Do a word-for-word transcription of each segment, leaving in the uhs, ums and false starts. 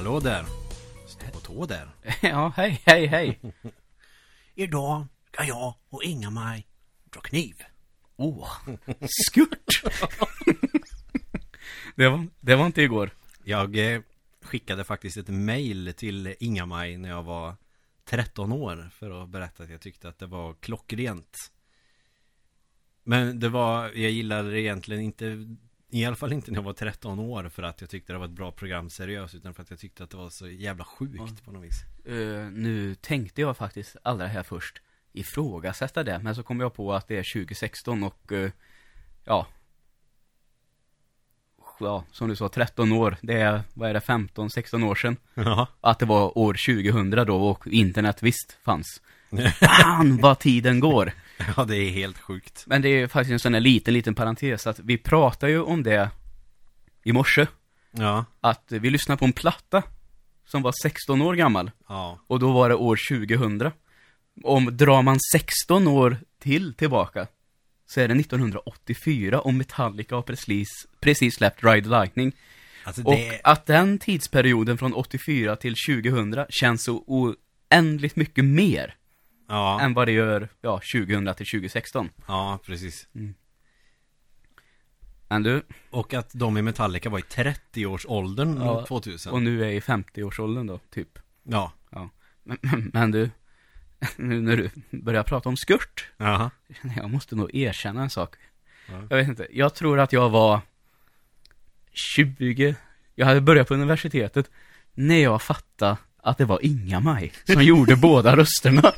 Hallå där. Stå på tå där. Ja, hej, hej, hej. Idag ska jag och Inga-Maj dra kniv. Åh, oh, skurt. det, var, det var inte igår. Jag eh, skickade faktiskt ett mejl till Inga-Maj när jag var tretton år för att berätta att jag tyckte att det var klockrent. Men det var, jag gillade det egentligen inte, i alla fall inte när jag var tretton år, för att jag tyckte det var ett bra program seriöst, utan för att jag tyckte att det var så jävla sjukt ja. på något vis. Uh, nu tänkte jag faktiskt allra här först ifrågasätta det, men så kom jag på att det är tjugo sexton och uh, ja, ja, som du sa, tretton år, det är, vad är det, femton sexton år sedan. Ja. Att det var år tjugohundra då och internet visst fanns. Fan vad tiden går. Ja, det är helt sjukt. Men det är faktiskt en sån här liten, liten parentes att vi pratar ju om det i morse. Ja. Att vi lyssnar på en platta som var sexton år gammal. Ja. Och då var det år tjugohundra. Om drar man sexton år till tillbaka så är det nittonhundraåttiofyra och Metallica har precis, precis släppt Ride the Lightning. Alltså det... Och att den tidsperioden från åttiofyra till tjugohundra känns så oändligt mycket mer. Ja. Än vad det gör ja, tjugohundra till tjugo sexton. Ja, precis. Mm. Men du... Och att de i Metallica var i trettio-årsåldern ja, tvåtusen. Och nu är i femtio-årsåldern då, typ. Ja. Ja. Men, men, men du, nu när du börjar prata om skurt. Jaha. Jag måste nog erkänna en sak. Ja. Jag vet inte, jag tror att jag var tjugo. Jag hade börjat på universitetet när jag fattade att det var Inga-Maj som gjorde båda rösterna.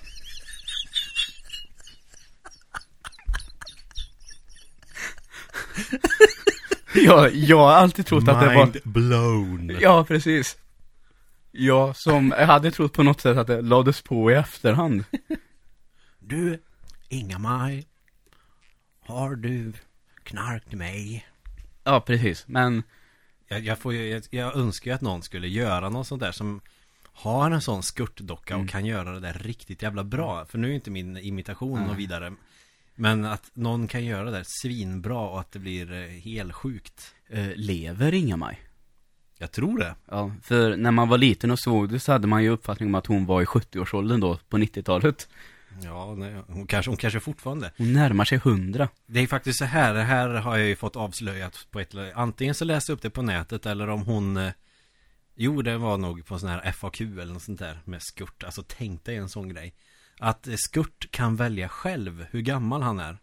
Ja, jag har alltid trott att det var... Mind blown. Ja, precis. Jag som jag hade trott på något sätt att det lades på i efterhand. Du, Inga-Maj, har du knark till mig? Ja, precis. Men... Jag, jag, får ju, jag, jag önskar ju att någon skulle göra något sånt där som har en sån skurtdocka mm. och kan göra det där riktigt jävla bra. För nu är inte min imitation mm. och vidare. Men att någon kan göra det där svinbra och att det blir eh, helt sjukt. Uh, lever Inga-Maj? Jag tror det. Ja, för när man var liten och såg det så hade man ju uppfattning om att hon var i sjuttio-årsåldern då, på nittiotalet. Ja, nej, hon, kanske, hon kanske fortfarande. Hon närmar sig hundra. Det är faktiskt så här, det här har jag ju fått avslöjat på ett... Antingen så läser jag upp det på nätet eller om hon... Eh, jo, det var nog på sån här F A Q eller något sånt där med skurt. Alltså tänk dig en sån grej. Att skurt kan välja själv hur gammal han är.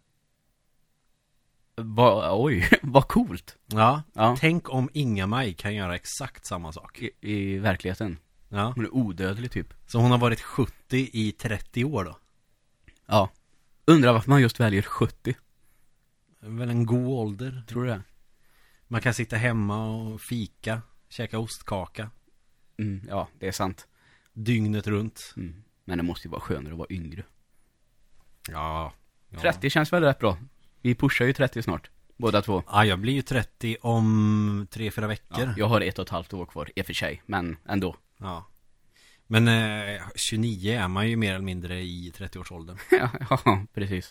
Va, oj, vad coolt. Ja, ja, tänk om Inga-Maj kan göra exakt samma sak. I, i verkligheten. Ja. Hon är odödlig typ. Så hon har varit sjuttio i trettio år då? Ja. Undrar varför man just väljer sjuttio. Väl en god ålder. Tror du det? Man kan sitta hemma och fika, käka ostkaka. Mm, ja, det är sant. Dygnet runt. Mm. Men det måste ju vara skönare att vara yngre. Ja, ja. trettio känns väl rätt bra. Vi pushar ju trettio snart, båda två. Ja, jag blir ju trettio om tre, fyra veckor. Ja, jag har ett och ett halvt år kvar, i och för sig, men ändå. Ja. Men eh, tjugonio är man ju mer eller mindre i trettio-årsåldern. ja, ja, precis.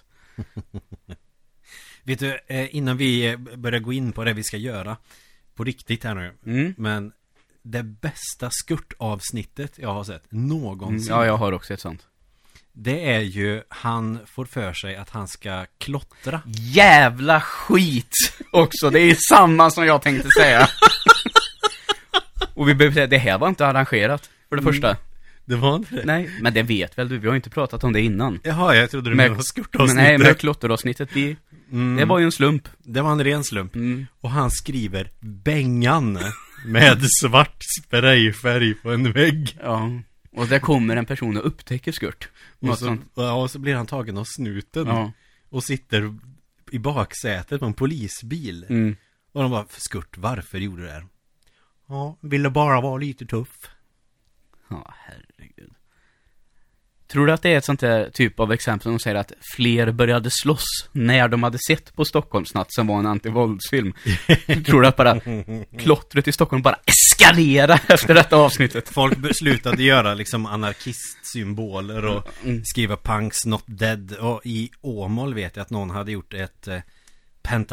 Vet du, eh, innan vi börjar gå in på det vi ska göra på riktigt här nu. Mm. Men det bästa skurtavsnittet jag har sett någonsin. Mm, ja, jag har också ett sånt. Det är ju, han får för sig att han ska klottra. Jävla skit också, det är samma som jag tänkte säga. Och vi behöver säga, det här var inte arrangerat, för det första. Mm, det var inte det. Nej, men det vet väl du, vi har inte pratat om det innan. Jaha, jag trodde du med, menade skurtavsnittet. Nej, med klotteravsnittet, vi, mm. det var ju en slump. Det var en ren slump. Mm. Och han skriver Bengan med svart sprayfärg på en vägg. Ja. Och där kommer en person och upptäcker skurt. Och så, ja, och så blir han tagen av snuten. Ja. Och sitter i baksätet på en polisbil. Mm. Och de bara, skurt, varför gjorde du det här? Ja, ville bara vara lite tuff. Ja, herregud. Tror du att det är ett sånt där typ av exempel som säger att fler började slåss när de hade sett på Stockholmsnatt som var en antivåldsfilm? Tror du att bara klottret i Stockholm bara eskalerar efter detta avsnittet? Folk beslutade göra liksom anarkistsymboler och mm. skriva punks not dead. Och i Åmål vet jag att någon hade gjort ett eh,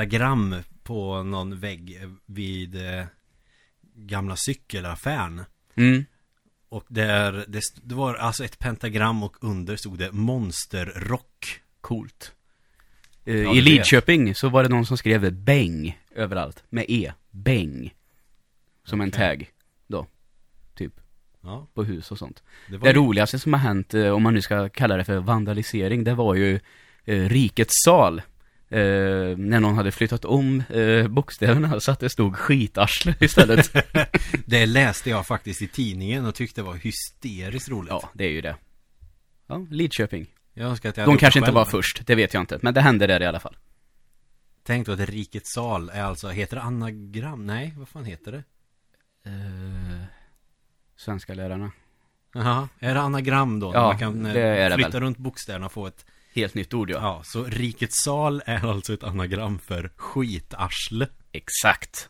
pentagram på någon vägg vid eh, gamla cykelaffären. Mm. Och där, det, det var alltså ett pentagram och under stod det monsterrock. Coolt. Uh, Ja, I det Lidköping vet. Så var det någon som skrev bäng överallt. Med E. Bäng. Som Okay. en tag. Då. Typ. Ja. På hus och sånt. Det, Det ju... roligaste som har hänt, eh, om man nu ska kalla det för vandalisering, det var ju eh, Rikets sal. Eh, när någon hade flyttat om eh, bokstäverna så att det stod skitarsle istället. Det läste jag faktiskt i tidningen och tyckte det var hysteriskt roligt. Ja, det är ju det. Ja, Lidköping. Jag önskar att jag De hade kanske gjort det inte var själv. först, det vet jag inte. Men det hände där i alla fall. Tänk då att Rikets sal är alltså, heter det anagram? Nej, vad fan heter det? Eh, svenska lärarna. Jaha, är det anagram då? Ja, man kan eh, det är det flytta väl. runt bokstäverna och få ett... Helt nytt ord, ja. Ja, så Rikets sal är alltså ett anagram för skitarsle. Exakt.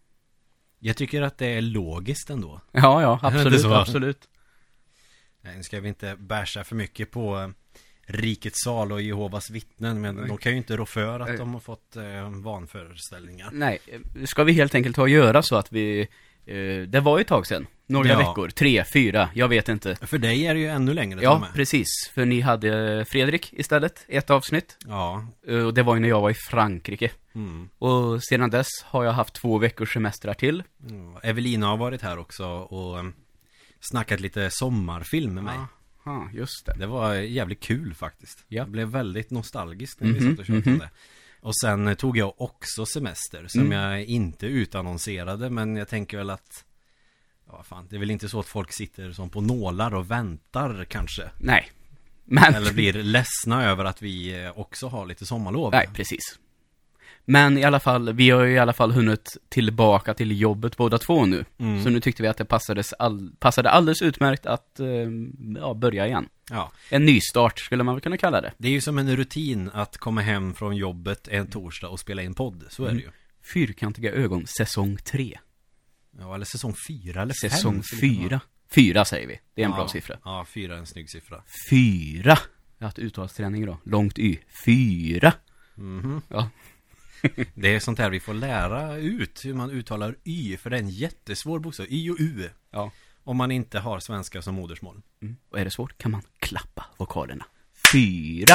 Jag tycker att det är logiskt ändå. Ja, ja, Det är absolut, inte så. absolut. Nej, nu ska vi inte bärsa för mycket på eh, Rikets sal och Jehovas vittnen. Men Nej. de kan ju inte rå för att Nej. de har fått eh, vanföreställningar. Nej, ska vi helt enkelt ta och göra så att vi... Eh, det var ju ett tag sedan. Några Ja. veckor, tre, fyra, jag vet inte. För dig är det ju ännu längre till och Ja, med. precis. För ni hade Fredrik istället, ett avsnitt. Ja. Eh, Och det var ju när jag var i Frankrike. Mm. Och sedan dess har jag haft två veckors semestrar till. Mm. Evelina har varit här också och eh, snackat lite sommarfilm med mig. Ja, just det. Det var jävligt kul faktiskt. Ja. Jag blev väldigt nostalgisk när vi Mhm, satt och tjatade. mhm. Och sen eh, tog jag också semester som Mm. jag inte utannonserade. Men jag tänker väl att ja, fan, det är väl inte så att folk sitter som på nålar och väntar kanske. Nej. Men... Eller blir ledsna över att vi eh, också har lite sommarlov. Nej, precis. Men i alla fall, vi har ju i alla fall hunnit tillbaka till jobbet båda två nu. Mm. Så nu tyckte vi att det passades all, passade alldeles utmärkt att eh, ja, börja igen. Ja. En nystart skulle man väl kunna kalla det. Det är ju som en rutin att komma hem från jobbet en torsdag och spela in podd. Så är Mm. det ju. Fyrkantiga ögon, säsong tre. Ja, eller säsong fyra eller Säsong fem. skulle det kunna fyra. Fyra säger vi, det är en vara. bra Ja, siffra. Ja, fyra är en snygg siffra. Fyra. Jag har haft uttalsträning då, långt y. Fyra. Mhm. Ja. Det är sånt här vi får lära ut hur man uttalar y. För det är en jättesvår bokstav. Y och u. Ja. Om man inte har svenska som modersmål. Mm. Och är det svårt kan man klappa vokalerna. Fyra.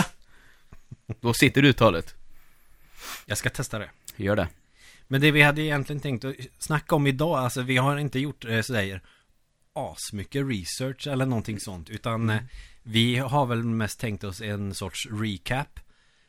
Då sitter uttalet. Jag ska testa det. Gör det. Men det vi hade egentligen tänkt att snacka om idag. Alltså vi har inte gjort eh, sådär asmycket research eller någonting sånt. Utan eh, vi har väl mest tänkt oss en sorts recap.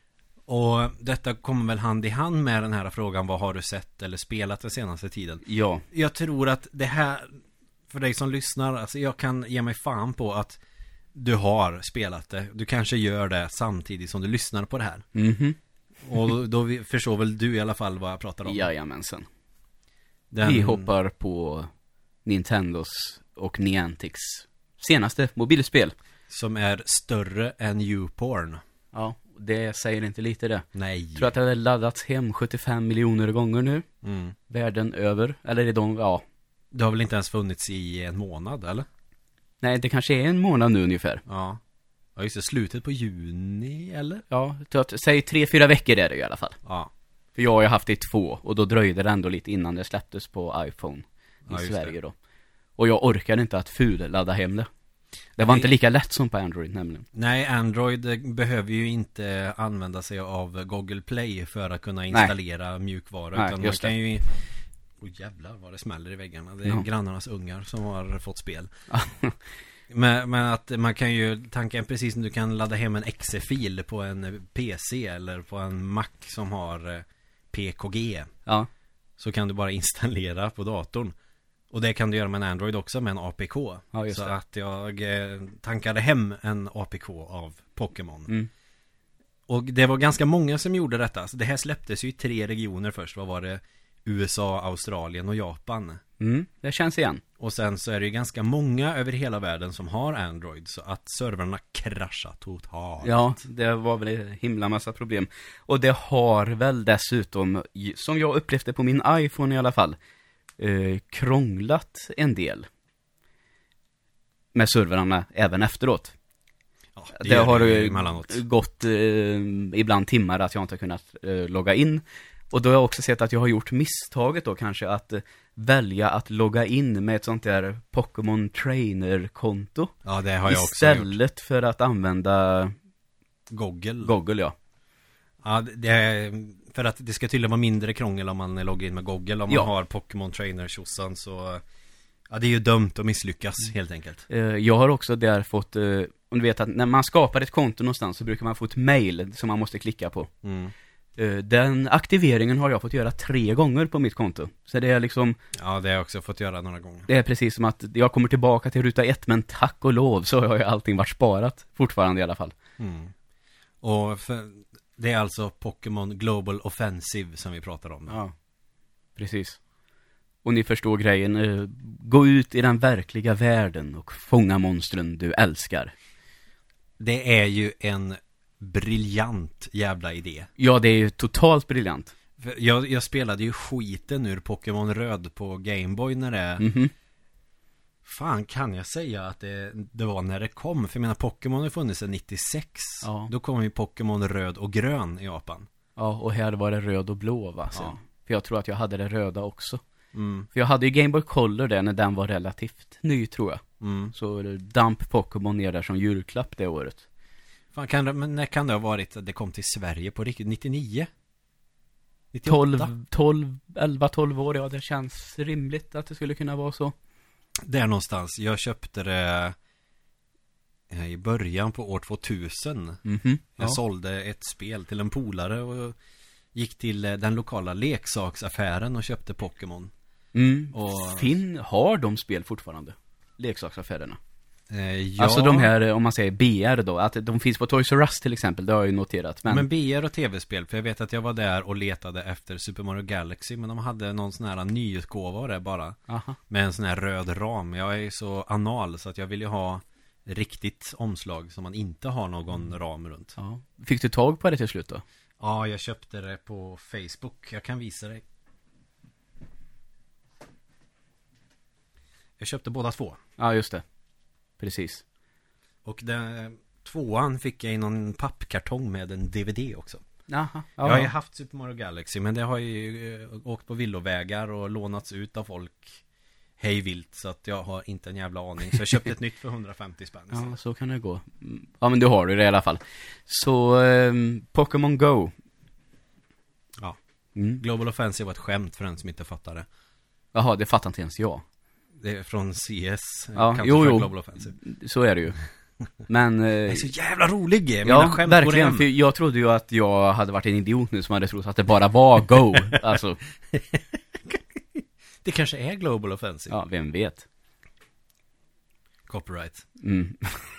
Och detta kommer väl hand i hand med den här frågan. Vad har du sett eller spelat den senaste tiden? Ja. Jag tror att det här, för dig som lyssnar, alltså jag kan ge mig fan på att du har spelat det. Du kanske gör det samtidigt som du lyssnar på det här. Mhm. Och då vi- förstår väl du i alla fall vad jag pratar om. Jajamensan. Den, Vi hoppar på Nintendos och Niantics senaste mobilspel. Som är större än YouPorn. Ja, det säger inte lite det. Nej. Jag tror att det har laddats hem sjuttiofem miljoner gånger nu. Mm. Världen över. Eller är de, ja. Det har väl inte ens funnits i en månad, eller? Nej, det kanske är en månad nu ungefär. Ja. Ja, just det. Slutet på juni, eller? Ja, jag tror att, säg tre, fyra veckor är det i alla fall. Ja. För jag har ju haft det i två. Och då dröjde det ändå lite innan det släpptes på iPhone i Ja, just Sverige det. då. Och jag orkade inte att ful ladda hem det. Det var Nej. inte lika lätt som på Android nämligen. Nej, Android eh, behöver ju inte använda sig av Google Play för att kunna installera mjukvara. Nej, utan man just kan det. ju... Åh jävlar vad det smäller i väggarna. Det är Ja. grannarnas ungar som har fått spel. men, men att man kan ju, tanken precis som du kan ladda hem en exe-fil på en P C eller på en Mac som har eh, P K G. Ja. Så kan du bara installera på datorn. Och det kan du göra med en Android också med en A P K. Ja, just så det. att jag eh, tankade hem en A P K av Pokémon. Mm. Och det var ganska många som gjorde detta. Så det här släpptes ju i tre regioner först. Vad var det? U S A, Australien och Japan. Mm, det känns igen. Och sen så är det ju ganska många över hela världen som har Android. Så att servrarna kraschar totalt. Ja, det var väl en himla massa problem. Och det har väl dessutom, som jag upplevde på min iPhone i alla fall, eh, krånglat en del med servrarna även efteråt. Ja, Det, har ju ju emellanåt. gått eh, ibland timmar att jag inte har kunnat eh, logga in. Och då har jag också sett att jag har gjort misstaget då kanske att eh, välja att logga in med ett sånt där Pokémon Trainer-konto. Ja, det har jag också gjort. Istället för att använda Google. Google, ja. Ja, det är, för att det ska tydligen vara mindre krångel om man loggar in med Google. Om man Ja. har Pokémon Trainer-tjosan så... Ja, det är ju dömt att misslyckas helt enkelt. Eh, Jag har också där fått, eh, om du vet att när man skapar ett konto någonstans så brukar man få ett mail som man måste klicka på. Mm. Eh, Den aktiveringen har jag fått göra tre gånger på mitt konto. Så det är liksom, Ja, det har jag också fått göra några gånger. det är precis som att jag kommer tillbaka till ruta ett, men tack och lov så har ju allting varit sparat. Fortfarande i alla fall. Mm. Och för, det är alltså Pokémon Global Offensive som vi pratar om. Ja, precis. Och ni förstår grejen, eh, gå ut i den verkliga världen och fånga monstren du älskar. Det är ju en briljant jävla idé. Ja, det är ju totalt briljant. För jag, jag spelade ju skiten ur Pokémon Röd på Gameboy när det... Mhm. Fan, kan jag säga att det, det var när det kom? För jag menar, Pokémon har funnits sedan nittiosex. Ja. Då kom ju Pokémon Röd och Grön i Japan. Ja, och här var det röd och blå, va? Sen. Ja. För jag tror att jag hade det röda också. Mm, För jag hade ju Game Boy Color där när den var relativt ny, tror jag. mm. Så damp Pokémon ner där som julklapp det året. Fan, kan det, men när kan det ha varit att det kom till Sverige på riktigt? nittionio? nittioåtta? tolv, tolv, elva, tolv år, ja, det känns rimligt att det skulle kunna vara så. Där någonstans. Jag köpte det i början på år tvåtusen. Mhm. Jag Ja. sålde ett spel till en polare och gick till den lokala leksaksaffären och köpte Pokémon. Mm. Och- Finn har de spel fortfarande, leksaksaffärerna. Eh, ja, Alltså de här, om man säger B R då, att de finns på Toys R Us till exempel, det har jag ju noterat. Men, Men B R och tv-spel, för jag vet att jag var där och letade efter Super Mario Galaxy, men de hade någon sån här nyutgåva där bara, aha. med en sån här röd ram. Jag är ju så anal så att jag vill ju ha riktigt omslag som man inte har någon ram runt. Ja. Fick du tag på det till slut då? Ja, jag köpte det på Facebook. Jag kan visa dig. Jag köpte båda två. Ja, just det. Precis. Och den, tvåan fick jag i någon pappkartong med en D V D också. Jaha. Ja. Jag har ju haft Super Mario Galaxy, men det har ju eh, åkt på villovägar och lånats ut av folk hej vilt, så att jag har inte en jävla aning. Så jag köpte ett nytt för hundrafemtio spänn. Ja, så kan det gå. Mm. Ja, men du har du det i alla fall. Så, ehm, Pokémon Go. Ja. Mm. Global Offensive var ett skämt för den som inte fattar det. Jaha, det fattar inte ens jag. Det är från C S. Ja, Counter jo, Strike jo. Global Offensive. Så är det ju. Men, eh, Det är så jävla rolig. Mina ja, skämt går verkligen. hem. För jag trodde ju att jag hade varit en idiot nu som hade trott att det bara var Go. Alltså, Det kanske är Global Offensive. ja, vem vet. Copyright. Mm.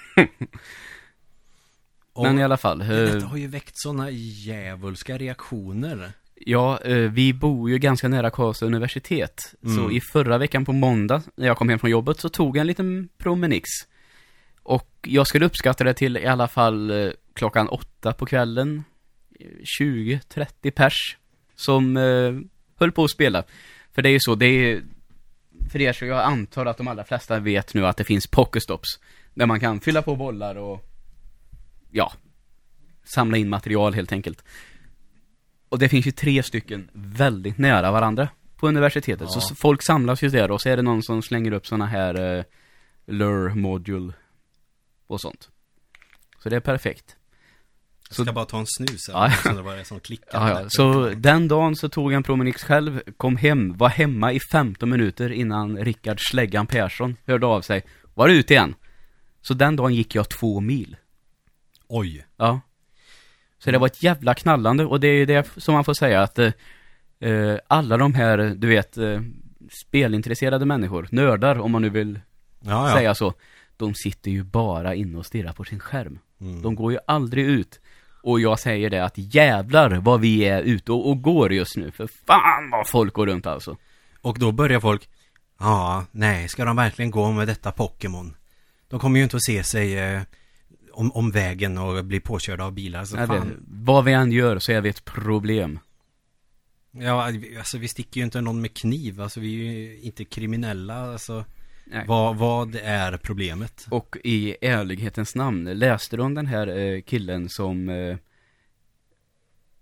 Och Men i alla fall. detta Eh, har ju väckt såna djävulska reaktioner. ja, eh, vi bor ju ganska nära Karlstad universitet. Mm. Så i förra veckan på måndag, när jag kom hem från jobbet, så tog jag en liten promenix. Och jag skulle uppskatta det till i alla fall eh, klockan åtta på kvällen. tjugo trettio pers som eh, höll på att spela. För det är ju så, det är, för er så jag antar att de allra flesta vet nu att det finns Pokéstops. Där man kan fylla på bollar och ja, samla in material helt enkelt. Och det finns ju tre stycken väldigt nära varandra på universitetet. Ja. Så folk samlas ju där och så är det någon som slänger upp såna här eh, lure module och sånt. Så det är perfekt. Jag Så- ska bara ta en snus här. Ja, ja. Så det var det som klickade. Ja, ja. Så den dagen så tog jag en promenix själv, kom hem, var hemma i femton minuter innan Rickard Släggan Persson hörde av sig. Var ute igen. Så den dagen gick jag två mil. Oj. Ja. Så det var ett jävla knallande. Och det är det som man får säga att eh, alla de här, du vet, eh, spelintresserade människor, nördar om man nu vill Ja, ja. säga så, de sitter ju bara inne och stirrar på sin skärm. Mm. De går ju aldrig ut. Och jag säger det att jävlar vad vi är ute och, och går just nu. För fan vad folk går runt alltså. Och då börjar folk, ja, nej, ska de verkligen gå med detta Pokémon? De kommer ju inte att se sig eh, om, om vägen och bli påkörda av bilar. Så Jag fan. vet, vad vi än gör så är vi ett problem. Ja, alltså vi sticker ju inte någon med kniv. Alltså vi är ju inte kriminella. Alltså, Nej. vad, vad är problemet? Och i ärlighetens namn, läste du om den här eh, killen som eh,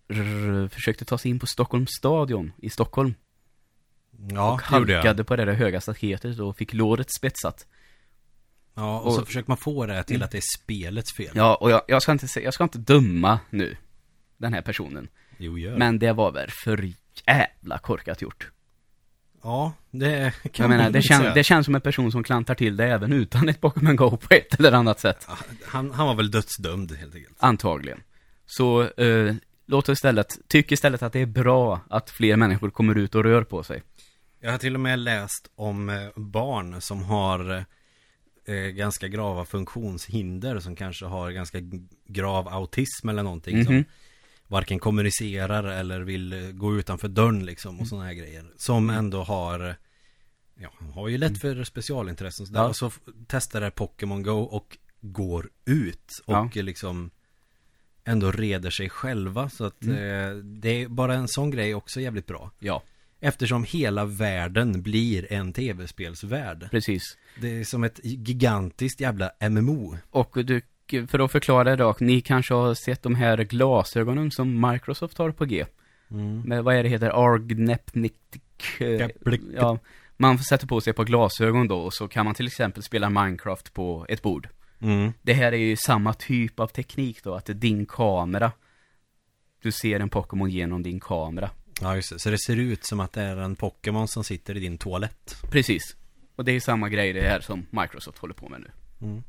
r- försökte ta sig in på Stockholms stadion i Stockholm. Ja, och det gjorde jag. halkade på det där höga staketet och fick låret spetsat. Ja, och, och så försöker man få det till att det är spelets fel. Ja, och jag, jag, ska inte, se- jag ska inte döma nu den här personen. Jo, gör. Men det var väl för jävla korkat gjort. Ja, det kan Jag menar, man det, inte kän, säga. det känns som en person som klantar till det även utan ett Pokémon Go på ett eller annat sätt. Ja, Han, han var väl dödsdömd helt enkelt. Antagligen. Så eh, låt oss istället, tyck istället att det är bra att fler människor kommer ut och rör på sig. Jag har till och med läst om eh, barn som har eh, ganska grava funktionshinder, som kanske har ganska g- grav autism eller någonting, Mhm. som varken kommunicerar eller vill eh, gå utanför dörren liksom och sådana här grejer. Som ändå har, ja, har ju lätt för specialintressen och, så där. Ja. Och så f- testar det Pokémon Go och går ut och eh, liksom ändå reder sig själva. Så att eh, det är bara en sån grej också jävligt bra. Ja, Eftersom hela världen blir en tv-spelsvärld. precis. Det är som ett gigantiskt jävla M M O. Och du, för att förklara det då, ni kanske har sett de här glasögonen som Microsoft har på G. Mm. Med, vad är det heter? Argnepnic. Ja, man sätter på sig på glasögon då och så kan man till exempel spela Minecraft på ett bord. Mm. Det här är ju samma typ av teknik då, att det är din kamera. Du ser en Pokémon genom din kamera. Ja, just det. Så det ser ut som att det är en Pokémon som sitter i din toalett. Precis. Och det är samma grej det här som Microsoft håller på med nu. Mm.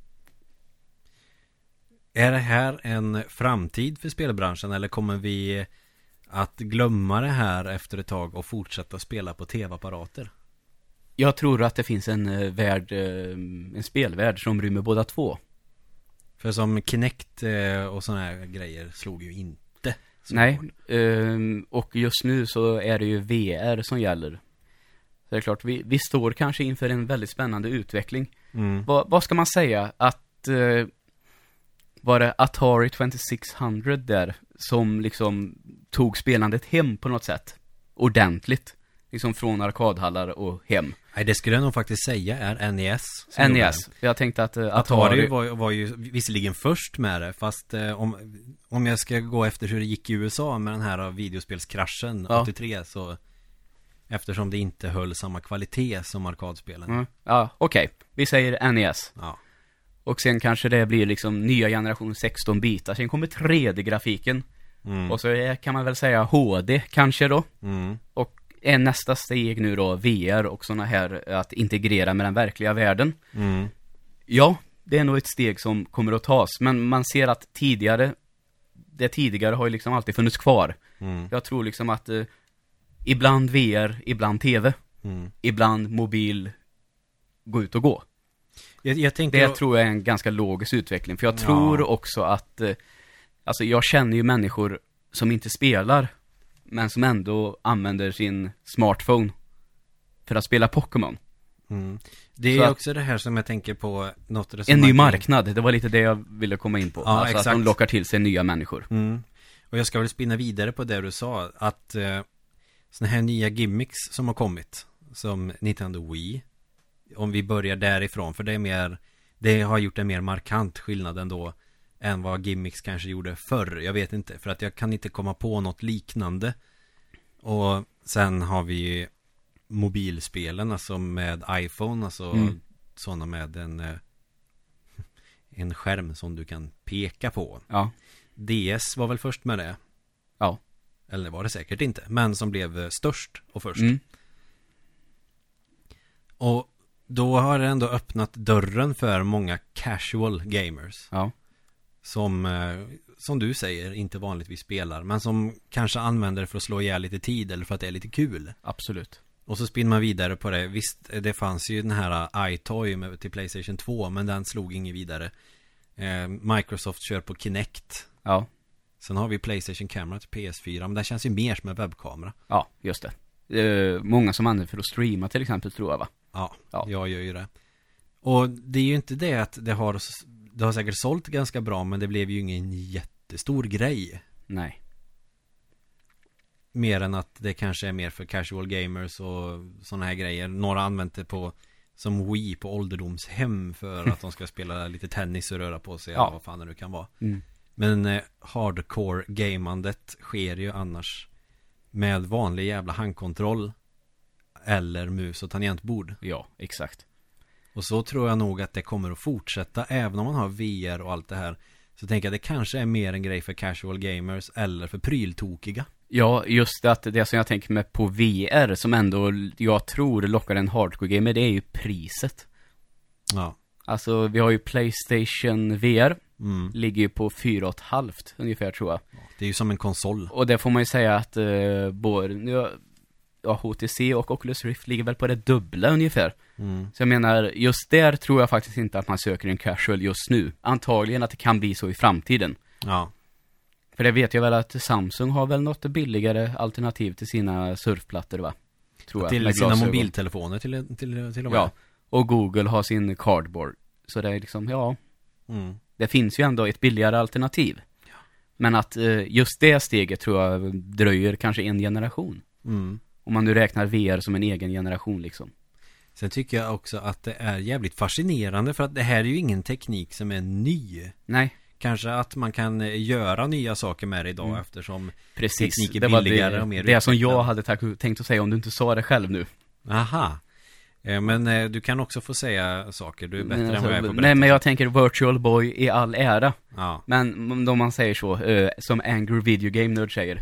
Är det här en framtid för spelbranschen, eller kommer vi att glömma det här efter ett tag och fortsätta spela på tv-apparater? Jag tror att det finns en eh, värld, eh, en spelvärld som rymmer båda två. För som Kinect eh, och såna här grejer slog ju inte. så Nej, hårt. ehm, och just nu så är det ju V R som gäller. Så det är klart, vi, vi står kanske inför en väldigt spännande utveckling. Mm. Vad, vad ska man säga? Att eh, var det Atari tjugosex hundra där som liksom tog spelandet hem på något sätt? Ordentligt. Liksom från arkadhallar och hem. Nej, det skulle jag nog faktiskt säga är N E S. som N E gjorde S. det. Jag tänkte att eh, Atari Atari... var, var ju visserligen först med det, fast eh, om, om jag ska gå efter hur det gick i U S A med den här videospelskraschen Ja. åttiotre, så eftersom det inte höll samma kvalitet som arkadspelen. Mm. Ja, okej. Vi säger N E S. Ja. Och sen kanske det blir liksom nya generation sexton bitar. Sen kommer tre D-grafiken. Mm. Och så är, kan man väl säga H D kanske då. Mm. Och är nästa steg nu då V R och såna här att integrera med den verkliga världen. Mm. Ja, det är nog ett steg som kommer att tas. Men man ser att tidigare, det tidigare har ju liksom alltid funnits kvar. Mm. Jag tror liksom att eh, ibland V R, ibland T V, Mm. ibland mobil, gå ut och gå. Jag, jag tänkte Det jag, tror jag är en ganska logisk utveckling. För jag Ja. tror också att eh, alltså jag känner ju människor som inte spelar men som ändå använder sin smartphone för att spela Pokémon. mm. Det Så är att- också det här som jag tänker på något En resonemang ny kring- marknad, det var lite det jag ville komma in på. Ja, alltså exakt. att de lockar till sig nya människor. Mm. Och jag ska väl spinna vidare på det du sa, att eh, såna här nya gimmicks som har kommit, som Nintendo Wii, om vi börjar därifrån, för det är mer, det har gjort en mer markant skillnad ändå än vad gimmicks kanske gjorde förr. Jag vet inte, för att jag kan inte komma på något liknande. Och sen har vi mobilspelen, alltså med iPhone, alltså Mm. sådana med en eh, en skärm som du kan peka på. Ja, D S var väl först med det. ja. Eller var det säkert inte, men som blev eh, störst och först. Mm. Och då har det ändå öppnat dörren för många casual gamers. Ja, Som, eh, som du säger, inte vanligtvis spelar, men som kanske använder det för att slå ihjäl lite tid eller för att det är lite kul. absolut. Och så spinner man vidare på det. Visst, det fanns ju den här iToy med, till PlayStation två, men den slog inget vidare. Eh, Microsoft kör på Kinect. Ja, Sen har vi PlayStation Camera till P S fyra, men det känns ju mer som en webbkamera. ja, just det. Eh, många som använder för att streama till exempel, tror jag, va? Ja, Ja. jag gör ju det. Och det är ju inte det att det har, det har säkert sålt ganska bra, men det blev ju ingen jättestor grej. Nej. Mer än att det kanske är mer för casual gamers och sådana här grejer. Några har använt det på som Wii på ålderdomshem för att de ska spela lite tennis och röra på sig, Ja. eller vad fan det nu kan vara. Mm. Men eh, hardcore-gamandet sker ju annars med vanlig jävla handkontroll eller mus och tangentbord. Ja, exakt. Och så tror jag nog att det kommer att fortsätta. Även om man har V R och allt det här, så tänker jag att det kanske är mer en grej för casual gamers eller för pryltokiga. Ja, just att det som jag tänker med på V R som ändå jag tror lockar en hardcore-gamer, det är ju priset. Ja. Alltså vi har ju PlayStation V R, Mm. ligger ju på fyra och ett halvt ungefär tror jag. Det är ju som en konsol. Och det får man ju säga att uh, både ja, H T C och Oculus Rift ligger väl på det dubbla ungefär. Mm. Så jag menar, just där tror jag faktiskt inte att man söker en casual just nu. Antagligen att det kan bli så i framtiden. Ja. För det vet jag väl att Samsung har väl något billigare alternativ till sina surfplattor, va? Tror jag. Till sina mobiltelefoner till, till, till och med. Ja, och Google har sin Cardboard. Så det är liksom, ja. Mm. Det finns ju ändå ett billigare alternativ. Ja. Men att eh, just det steget tror jag dröjer kanske en generation. Mm. Om man nu räknar V R som en egen generation liksom. Sen tycker jag också att det är jävligt fascinerande, för att det här är ju ingen teknik som är ny. Nej. Kanske att man kan göra nya saker med det idag, mm. eftersom Precis. teknik är det var billigare det, och mer det utvecklad. som jag hade ta- tänkt att säga om du inte sa det själv nu. Aha. Men du kan också få säga saker. Du är bättre men, än vad jag är på att berätta. Nej, men jag tänker Virtual Boy i all ära. Ja. Men om man säger så, eh, som Angry Video Game Nerd säger,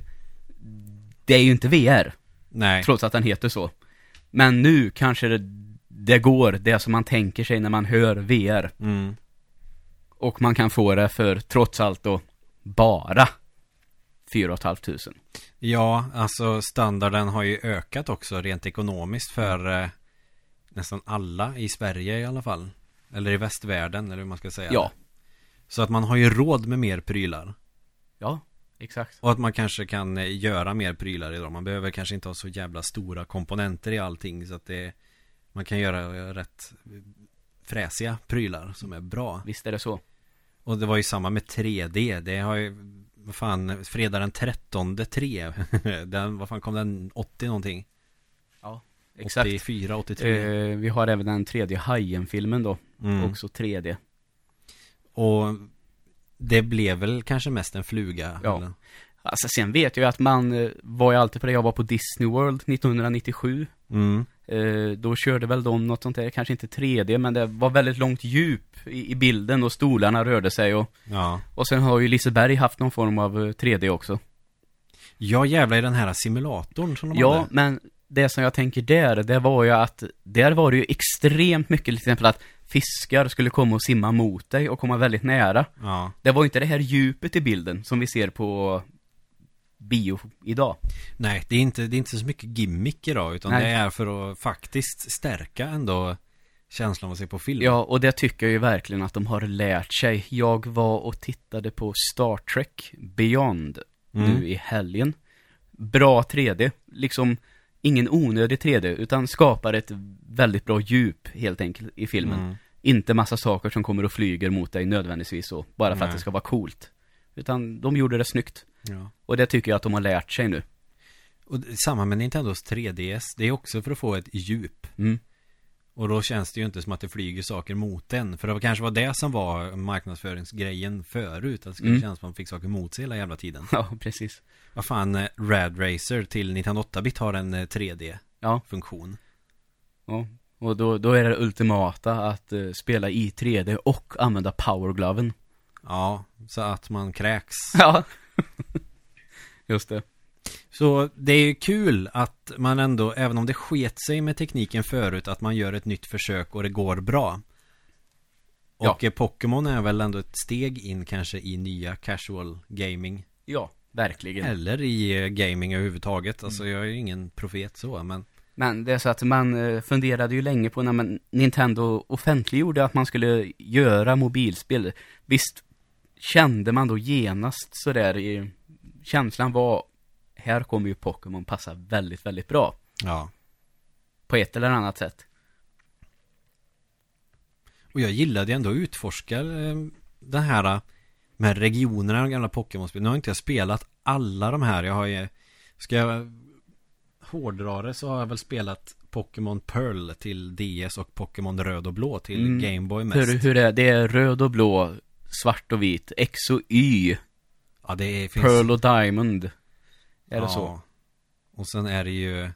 det är ju inte V R. Nej. Trots att den heter så. Men nu kanske det, det går, det som man tänker sig när man hör V R. Mm. Och man kan få det för, trots allt då, bara fyra och ett halvt tusen. Ja, alltså standarden har ju ökat också rent ekonomiskt för eh, nästan alla i Sverige i alla fall. Eller i västvärlden, eller hur man ska säga. Ja. Så att man har ju råd med mer prylar. Ja, exakt. Och att man kanske kan eh, göra mer prylar idag. Man behöver kanske inte ha så jävla stora komponenter i allting, så att det, man kan göra rätt fräsiga prylar som är bra. Visst är det så. Och det var ju samma med tre D. Det har ju, vad fan, fredag den trettonde tre. Den, vad fan kom den? åttio någonting? Ja, exakt. åttiofyra, åttiotre. Eh, vi har även den tredje Hajen-filmen då. Mm. Också tre D. Och det blev väl kanske mest en fluga. Ja. Eller? Alltså sen vet jag ju att man var ju alltid på det. Jag var på Disney World nittonhundranittiosju. Mm. Eh, då körde väl de något sånt där, kanske inte tre D, men det var väldigt långt djup i, i bilden och stolarna rörde sig och, ja. Och sen har ju Liseberg haft någon form av tre D också. Ja, jävlar, i den här simulatorn som de Ja, hade. men det som jag tänker där, det var ju att där var det ju extremt mycket, till exempel att fiskar skulle komma och simma mot dig och komma väldigt nära. Ja. Det var inte det här djupet i bilden som vi ser på bio idag. Nej, det är inte, det är inte så mycket gimmick idag, utan Nej. det är för att faktiskt stärka ändå känslan av att se på film. Ja, och det tycker jag ju verkligen att de har lärt sig. Jag var och tittade på Star Trek Beyond mm. nu i helgen. Bra tre D, liksom ingen onödig tre D, utan skapar ett väldigt bra djup helt enkelt i filmen. Mm. Inte massa saker som kommer och flyger mot dig nödvändigtvis så, bara för Nej. Att det ska vara coolt. Utan de gjorde det snyggt. Ja. Och det tycker jag att de har lärt sig nu. Och samma med Nintendos tre D S, det är också för att få ett djup. Mm. Och då känns det ju inte som att det flyger saker mot den. För det var kanske var det som var marknadsföringsgrejen förut. Att det skulle mm. kännas som att man fick saker mot sig hela jävla tiden. Ja, precis. Vad fan, Rad Racer till Nintendo åtta-bit har en tre D-funktion. Ja. ja, och då, då är det ultimata att uh, spela i tre D och använda powergloven. Ja, så att man kräks. Ja, just det. Så det är ju kul att man ändå, även om det sket sig med tekniken förut, att man gör ett nytt försök och det går bra. Och ja. Pokémon är väl ändå ett steg in kanske i nya casual gaming. Ja, verkligen. Eller i gaming överhuvudtaget. Alltså mm. jag är ju ingen profet så, men... Men det är så att man funderade ju länge på när man, Nintendo offentliggjorde att man skulle göra mobilspel. Visst kände man då genast så där i, känslan var, här kommer ju Pokémon passa väldigt, väldigt bra. Ja. På ett eller annat sätt. Och jag gillade ändå att utforska den här med regionerna och gamla Pokémon-spel. Nu har inte jag spelat alla de här. Jag har ju, ska jag hårdra det så har jag väl spelat Pokémon Pearl till D S och Pokémon Röd och Blå till mm. Game Boy mest. Hur, hur är det? Det är röd och blå, svart och vit, X och Y Ja, det finns... Pearl och Diamond. Är ja. det så? Och sen är det ju...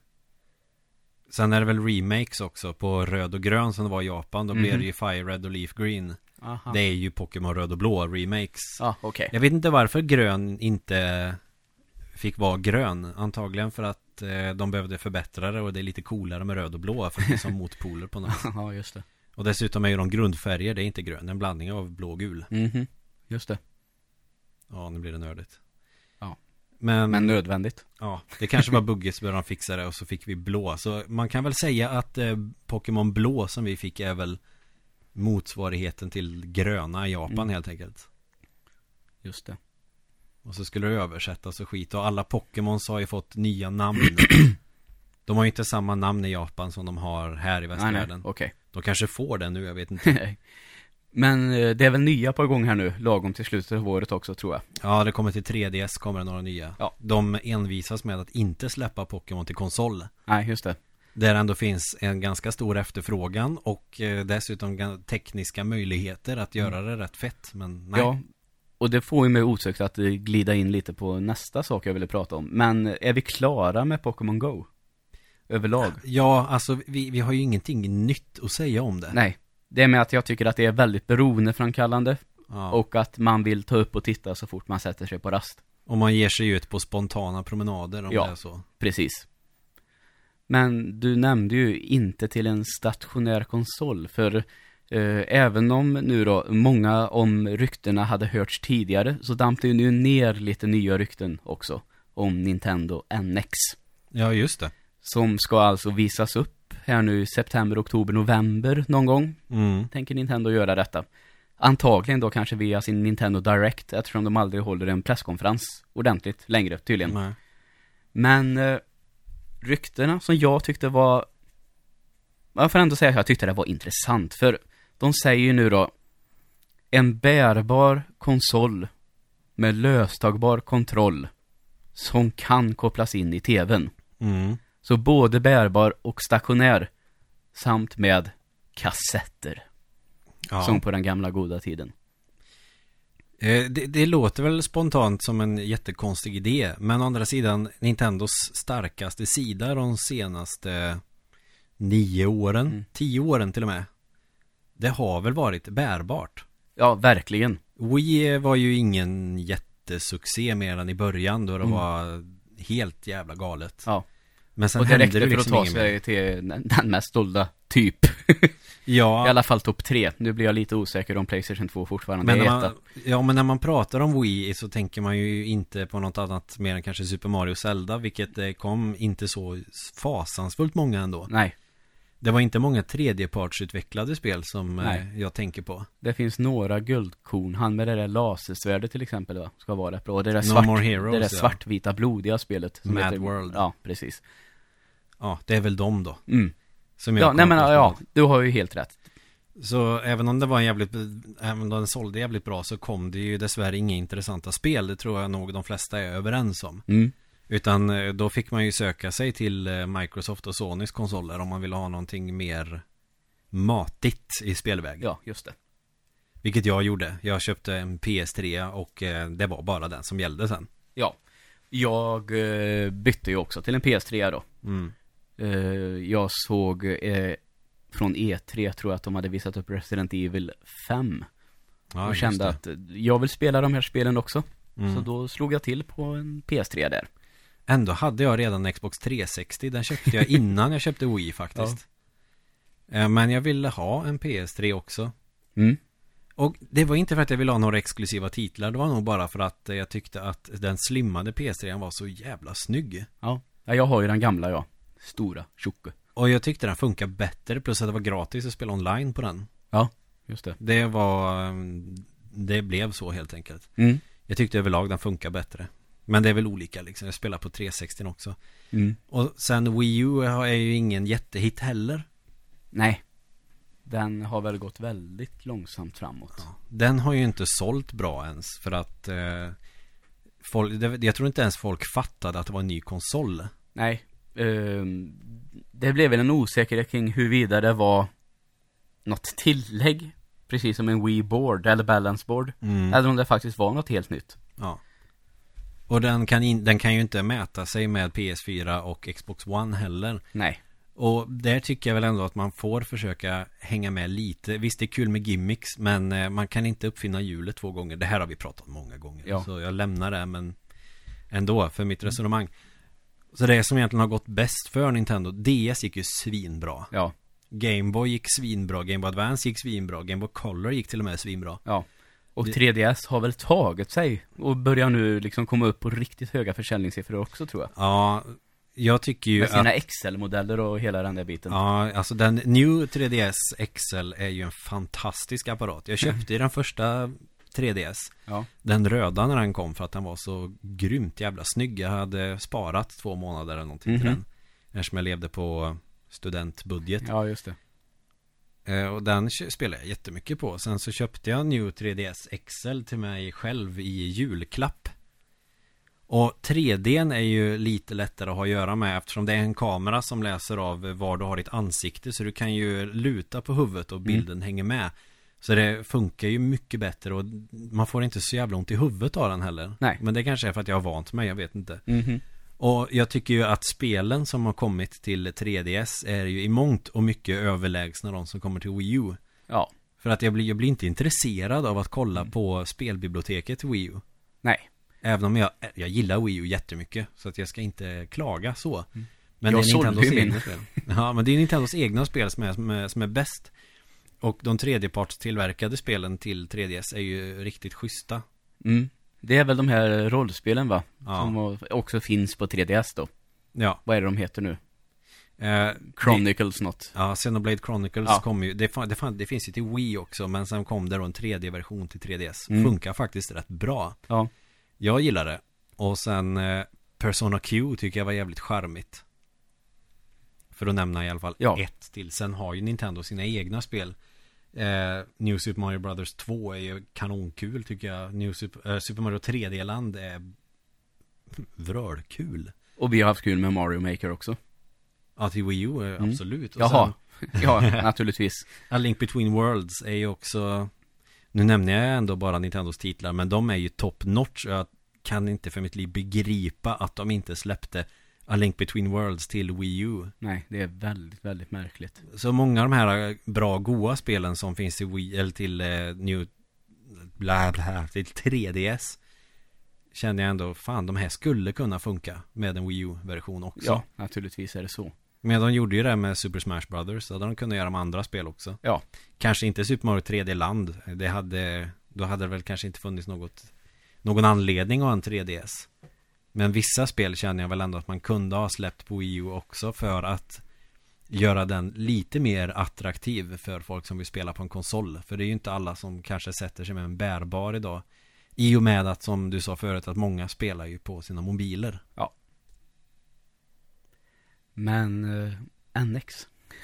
Sen är det väl remakes också på röd och grön som det var i Japan. Då mm-hmm. blir det ju Fire Red och Leaf Green. Aha. Det är ju Pokémon röd och blå remakes. Ah, okay. Jag vet inte varför grön inte fick vara grön. Antagligen för att eh, de behövde förbättra det och det är lite coolare med röd och blå för att det är som motpoler på något. Ja, just det. Och dessutom är ju de grundfärger, det är inte grön. Det är en blandning av blå och gul. Mhm, just det. Ja, nu blir det nördigt. Ja. Men, Men nödvändigt. Ja, det kanske var buggigt så började de fixa det och så fick vi blå. Så man kan väl säga att eh, Pokémon blå som vi fick är väl motsvarigheten till gröna i Japan mm. helt enkelt. Just det. Och så skulle det översättas och skit. Och alla Pokémons har ju fått nya namn. De har ju inte samma namn i Japan som de har här i västvärlden. Nej, nej. Okay. De kanske får det nu, jag vet inte. Men det är väl nya på gång här nu, lagom till slutet av året också, tror jag. Ja, det kommer till tre D S, kommer det några nya. Ja. De envisas med att inte släppa Pokémon till konsol. Nej, just det. Där ändå finns en ganska stor efterfrågan och eh, dessutom tekniska möjligheter att göra mm. det rätt fett. Men nej. Ja, och det får ju mig osökt att glida in lite på nästa sak jag ville prata om. Men är vi klara med Pokémon Go? Överlag? Ja, alltså vi, vi har ju ingenting nytt att säga om det. Nej, det är med att jag tycker att det är väldigt beroendeframkallande. Ja. Och att man vill ta upp och titta så fort man sätter sig på rast. Och man ger sig ut på spontana promenader om ja, det är så. Precis. Men du nämnde ju inte till en stationär konsol. För eh, även om nu då många om ryktena hade hörts tidigare, så dampte ju nu ner lite nya rykten också om Nintendo N X. Ja, just det. Som ska alltså visas upp här nu i september, oktober, november någon gång. Mm. Tänker Nintendo göra detta. Antagligen då kanske via sin Nintendo Direct, eftersom de aldrig håller en presskonferens ordentligt längre tydligen. Nej. Men eh, ryktena som jag tyckte var, jag får ändå säga att jag tyckte det var intressant. För de säger ju nu då en bärbar konsol med löstagbar kontroll som kan kopplas in i tvn. Mm. Så både bärbar och stationär samt med kassetter. Ja. Som på den gamla goda tiden. Eh, det, det låter väl spontant som en jättekonstig idé. Men å andra sidan, Nintendos starkaste sida de senaste nio åren, mm. tio åren till och med. Det har väl varit bärbart. Ja, verkligen. Wii var ju ingen jättesuccé mer än i början då det mm. var helt jävla galet. Ja. Men sen och det räckte det för liksom att ta sig till den mest dolda typ. Ja. I alla fall topp tre. Nu blir jag lite osäker om PlayStation två fortfarande men är man, etta. Ja, men när man pratar om Wii så tänker man ju inte på något annat mer än kanske Super Mario och Zelda, vilket kom inte så fasansfullt många ändå. Nej. Det var inte många tredjepartsutvecklade spel som Nej. jag tänker på. Det finns några guldkorn. Han med det där lasersvärdet till exempel va? Ska vara rätt bra. Och det där, no svart, More Heroes, det där ja. svartvita blodiga spelet. Mad heter, World. Ja, precis. Ja, det är väl de då. Mm. Som jag ja, nej men ja, du har ju helt rätt. Så även om det var en jävligt, även om den sålde jävligt bra, så kom det ju dessvärre inga intressanta spel. Det tror jag nog de flesta är överens om. Mm. Utan då fick man ju söka sig till Microsoft och Sonys konsoler om man ville ha någonting mer matigt i spelväg. Ja, just det. Vilket jag gjorde. Jag köpte en P S tre och det var bara den som gällde sen. Ja. Jag bytte ju också till en P S tre då. Mm. Jag såg från E tre, tror jag att de hade visat upp Resident Evil fem. Ja, och kände att jag vill spela de här spelen också. Mm. Så då slog jag till på en P S tre där. Ändå hade jag redan en Xbox trehundrasextio. Den köpte jag innan jag köpte Wii faktiskt. Ja. Men jag ville ha en P S tre också. Mm. Och det var inte för att jag ville ha några exklusiva titlar. Det var nog bara för att jag tyckte att den slimmade P S tre var så jävla snygg. Ja, ja jag har ju den gamla, ja. Stora, tjocka. Och jag tyckte den funkar bättre. Plus att det var gratis att spela online på den. Ja, just det. Det var... Det blev så helt enkelt. Mm. Jag tyckte överlag den funkar bättre. Men det är väl olika liksom. Jag spelar på trehundrasextio också. Mm. Och sen Wii U är ju ingen jättehit heller. Nej. Den har väl gått väldigt långsamt framåt. Ja. Den har ju inte sålt bra ens. För att eh, folk, det, jag tror inte ens folk fattade att det var en ny konsol. Nej. Um, det blev väl en osäkerhet kring huruvida det var något tillägg. Precis som en Wii board eller balance board. Mm. Eller om det faktiskt var något helt nytt. Ja. Och den kan, in, den kan ju inte mäta sig med P S fyra och Xbox One heller. Nej. Och där tycker jag väl ändå att man får försöka hänga med lite. Visst, det är kul med gimmicks, men eh, man kan inte uppfinna hjulet två gånger. Det här har vi pratat om många gånger. Ja. Så jag lämnar det, men ändå för mitt resonemang. Så det som egentligen har gått bäst för Nintendo, D S gick ju svinbra. Ja. Game Boy gick svinbra, Game Boy Advance gick svinbra, Game Boy Color gick till och med svinbra. Ja. Och Det- tre D S har väl tagit sig och börjar nu liksom komma upp på riktigt höga försäljningssiffror också, tror jag. Ja, jag tycker ju Med sina att X L-modeller och hela den där biten. ja, alltså den New tre D S X L är ju en fantastisk apparat. Jag köpte ju den första tre D S, Ja. den röda när den kom, för att den var så grymt jävla snygg. Jag hade sparat två månader eller någonting till Mhm. den, eftersom jag levde på studentbudget. Ja, just det. Eh, Och den kö- spelade jag jättemycket på. Sen så köpte jag New tre D S X L till mig själv i julklapp. Och tre D:n är ju lite lättare att ha att göra med, eftersom det är en kamera som läser av var du har ditt ansikte. Så du kan ju luta på huvudet och bilden Mm. hänger med. Så det funkar ju mycket bättre, och man får inte så jävla ont i huvudet av den heller. Nej. Men det kanske är för att jag har vant mig, jag vet inte. Mhm. Och jag tycker ju att spelen som har kommit till tre D S är ju i mångt och mycket överlägsna de som kommer till Wii U. Ja. För att jag blir, jag blir inte intresserad av att kolla på spelbiblioteket till Wii U. Nej. Även om jag, jag gillar Wii U jättemycket, så att jag ska inte klaga så. Men Jag det är sålde Nintendos ju min. egna spel. Ja, men det är Nintendos egna spel som är, som är, som är bäst. Och de tredjepartstillverkade spelen till tre D S är ju riktigt schyssta. Mm. Det är väl de här rollspelen, va? Ja. Som också finns på tre D S då. Ja. Vad är det de heter nu? Eh, Chronicles något. Ja, Xenoblade Chronicles Ja. kom ju, det, fan, det, fan, det finns ju till Wii också, men sen kom det då en tre D-version till tre D S. Mm. Funkar faktiskt rätt bra. Ja. Jag gillar det. Och sen eh, Persona Q tycker jag var jävligt charmigt. För att nämna i alla fall Ja. ett till. Sen har ju Nintendo sina egna spel. Eh, New Super Mario Brothers två är ju kanonkul tycker jag. New Super, eh, Super Mario tre D-land är vrölkul. Och vi har haft kul med Mario Maker också. Ja, till Wii U, eh, Mm. absolut. Och Jaha. sen, Ja, naturligtvis. A Link Between Worlds är ju också, nu nämner jag ändå bara Nintendos titlar, men de är ju top notch. Jag kan inte för mitt liv begripa att de inte släppte A Link Between Worlds till Wii U. Nej, det är väldigt, väldigt märkligt. Så många av de här bra, goa spelen som finns till Wii, eller till eh, New bla bla, till tre D S, känner jag ändå, fan, de här skulle kunna funka med en Wii U-version också. Ja, naturligtvis är det så. Men de gjorde ju det med Super Smash Brothers, så hade de kunnat göra med andra spel också. Ja. Kanske inte Super Mario tre D-land. Det hade, då hade det väl kanske inte funnits något, någon anledning att ha en tre D S. Men vissa spel känner jag väl ändå att man kunde ha släppt på Wii U också, för att göra den lite mer attraktiv för folk som vill spela på en konsol. För det är ju inte alla som kanske sätter sig med en bärbar idag. I och med att, som du sa förut, att många spelar ju på sina mobiler. Ja. Men eh, N X.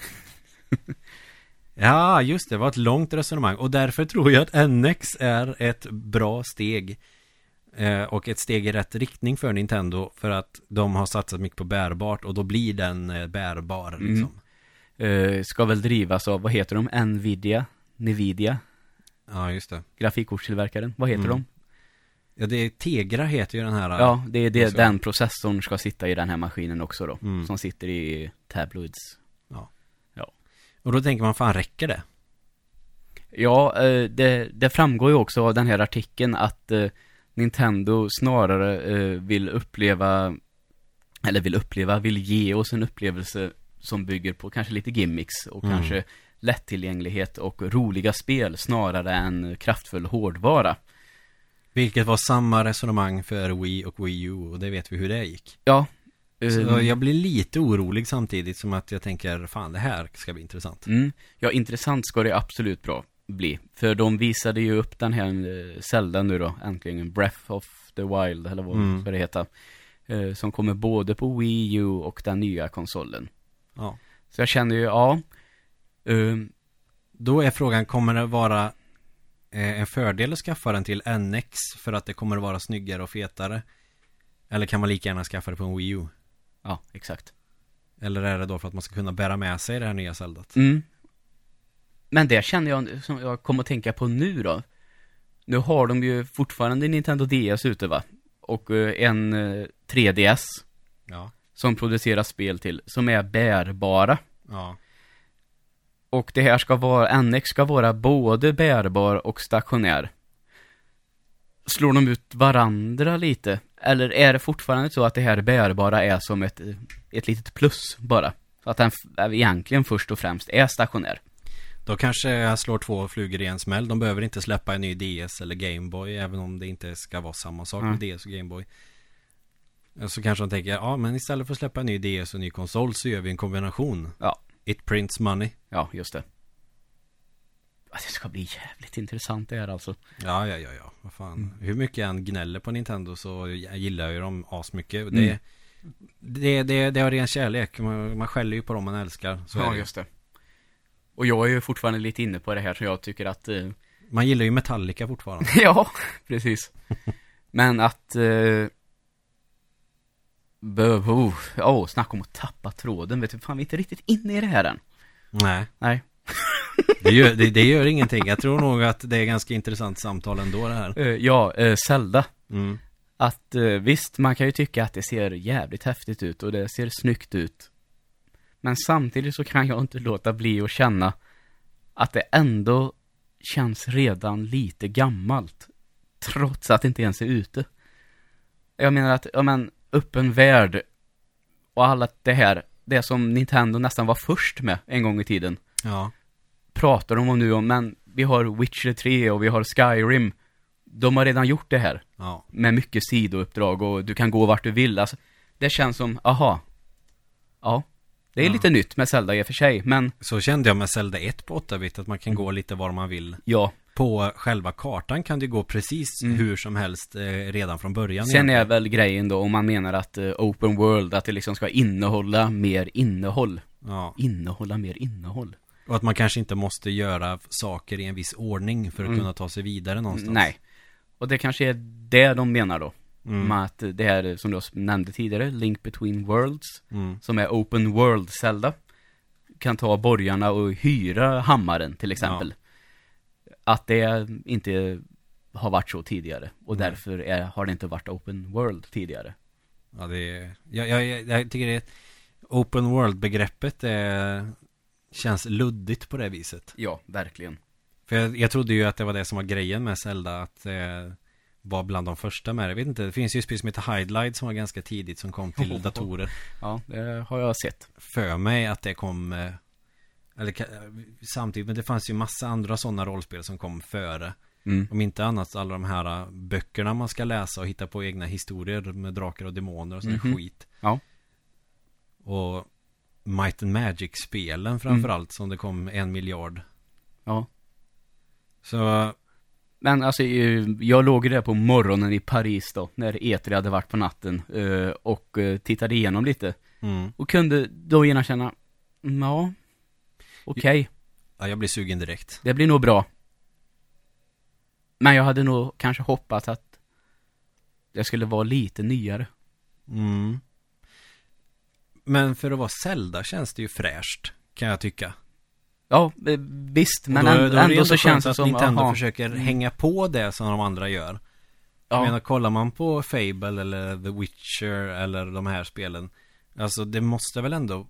Ja, just det, det var ett långt resonemang. Och därför tror jag att N X är ett bra steg. Eh, och ett steg i rätt riktning för Nintendo. För att de har satsat mycket på bärbart. Och då blir den eh, bärbar liksom. Mm. Eh, ska väl drivas av, vad heter de? Nvidia? Nvidia? Ja, just det. Grafikkortstillverkaren. Vad heter Mm. de? Ja, det är Tegra heter ju den här. Ja, det är det, också. den processorn ska sitta i den här maskinen också då. Mm. Som sitter i tabloids. Och då tänker man, fan, räcker det? Ja, eh, det, det framgår ju också av den här artikeln att eh, Nintendo snarare eh, vill uppleva, eller vill uppleva, vill ge oss en upplevelse som bygger på kanske lite gimmicks och Mm. kanske lättillgänglighet och roliga spel snarare än kraftfull hårdvara. Vilket var samma resonemang för Wii och Wii U. Och det vet vi hur det gick. Ja. Så eh, jag blir lite orolig samtidigt som att jag tänker, fan, det här ska bli intressant. Mm. Ja, intressant ska det absolut bra bli. För de visade ju upp den här eh, Zelda nu då, äntligen, Breath of the Wild, eller vad Mm. ska det heta. Eh, som kommer både på Wii U och den nya konsolen. Ja. Så jag känner ju, ja. Eh, Då är frågan, kommer det vara eh, en fördel att skaffa den till N X för att det kommer att vara snyggare och fetare? Eller kan man lika gärna skaffa det på en Wii U? ja, exakt. Eller är det då för att man ska kunna bära med sig det här nya Zeldat? Mm. Men det känner jag, som jag kommer att tänka på nu då. Nu har de ju fortfarande Nintendo D S ute, va? och eh, en eh, tre D S Ja. som producerar spel till, som är bärbara. Ja. Och det här ska vara, N X ska vara både bärbar och stationär. Slår de ut varandra lite? Eller är det fortfarande så att det här bärbara är som ett, ett litet plus bara? Så att den f- egentligen först och främst är stationär. Då kanske jag slår två flugor i en smäll. De behöver inte släppa en ny D S eller Game Boy, även om det inte ska vara samma sak med Mm. D S och Game Boy. Så kanske de tänker, ja men istället för att släppa en ny D S och en ny konsol så gör vi en kombination. Ja. It prints money. Ja, just det. Det ska bli jävligt intressant det här alltså. Ja, ja, ja, ja. Vad fan. Mm. Hur mycket jag än gnäller på Nintendo så jag gillar ju dem asmycket. Mm. Det, det, det, det har ren kärlek. Man, man skäller ju på dem man älskar. Så är Ja, det. just det. Och jag är ju fortfarande lite inne på det här, så jag tycker att... Eh... Man gillar ju Metallica fortfarande. ja, precis. Men att... Eh... Bö- oh, oh, snacka om att tappa tråden. Vet du, fan, vi är inte riktigt inne i det här än. Nej. Nej. Det gör, det, det gör ingenting. Jag tror nog att det är ganska intressant samtal ändå det här. Eh, ja, eh, Zelda. Mm. Att eh, visst, man kan ju tycka att det ser jävligt häftigt ut och det ser snyggt ut. Men samtidigt så kan jag inte låta bli att känna att det ändå känns redan lite gammalt. Trots att det inte ens är ute. Jag menar att, ja men, öppen värld och alla det här, det som Nintendo nästan var först med en gång i tiden. Ja. Pratar de om nu om, men vi har Witcher tre och vi har Skyrim. De har redan gjort det här. Ja. Med mycket sidouppdrag och du kan gå vart du vill. Alltså, det känns som, aha. Ja, det är Ja. lite nytt med Zelda i och för sig, men Så kände jag med Zelda ett på åtta bit, att man kan gå lite var man vill. ja. På själva kartan kan du gå precis Mm. hur som helst eh, redan från början. Sen egentligen. är väl grejen då, om man menar att eh, open world, att det liksom ska innehålla mer innehåll. Ja. Innehålla mer innehåll. Och att man kanske inte måste göra saker i en viss ordning för att Mm. kunna ta sig vidare någonstans. Nej. Och det kanske är det de menar då. Mm. Med att det här, som du nämnde tidigare, Link Between Worlds, Mm. som är open world Zelda, kan ta borgarna och hyra hammaren till exempel. Att det inte har varit så tidigare. Och Nej. därför är, har det inte varit open world tidigare. Ja, det är, jag, jag, jag, jag tycker det open world-begreppet är, känns luddigt på det viset. Ja, verkligen. För jag, jag trodde ju att det var det som var grejen med Zelda, att det var bland de första med det. Jag vet inte, det finns ju ett spel som heter Hydlide som var ganska tidigt, som kom till Oh. datorer. Ja, det har jag sett. För mig att det kom eh, eller ka- samtidigt, men det fanns ju massa andra sådana rollspel som kom före. Mm. Om inte annat alla de här uh, böckerna man ska läsa och hitta på egna historier med drakar och demoner och sån Mhm. skit. Ja. Och Might and Magic-spelen framförallt, som det kom en miljard. Ja. Så Men alltså, eh, jag låg ju där på morgonen i Paris då, när E tre hade varit på natten, eh, och eh, tittade igenom lite. mm, Och kunde då gärna känna, "Mm, ja, okej, ja, jag blir sugen direkt. det blir nog bra. Men jag hade nog kanske hoppats att det skulle vara lite nyare. Mm. Men för att vara Zelda känns det ju fräscht, kan jag tycka. Ja, eh, visst, men Och då, ändå, då är det ändå ändå så känns det att som, Nintendo aha, försöker hänga på det som de andra gör. Jag ja, menar, kollar man på Fable eller The Witcher eller de här spelen, alltså det måste väl ändå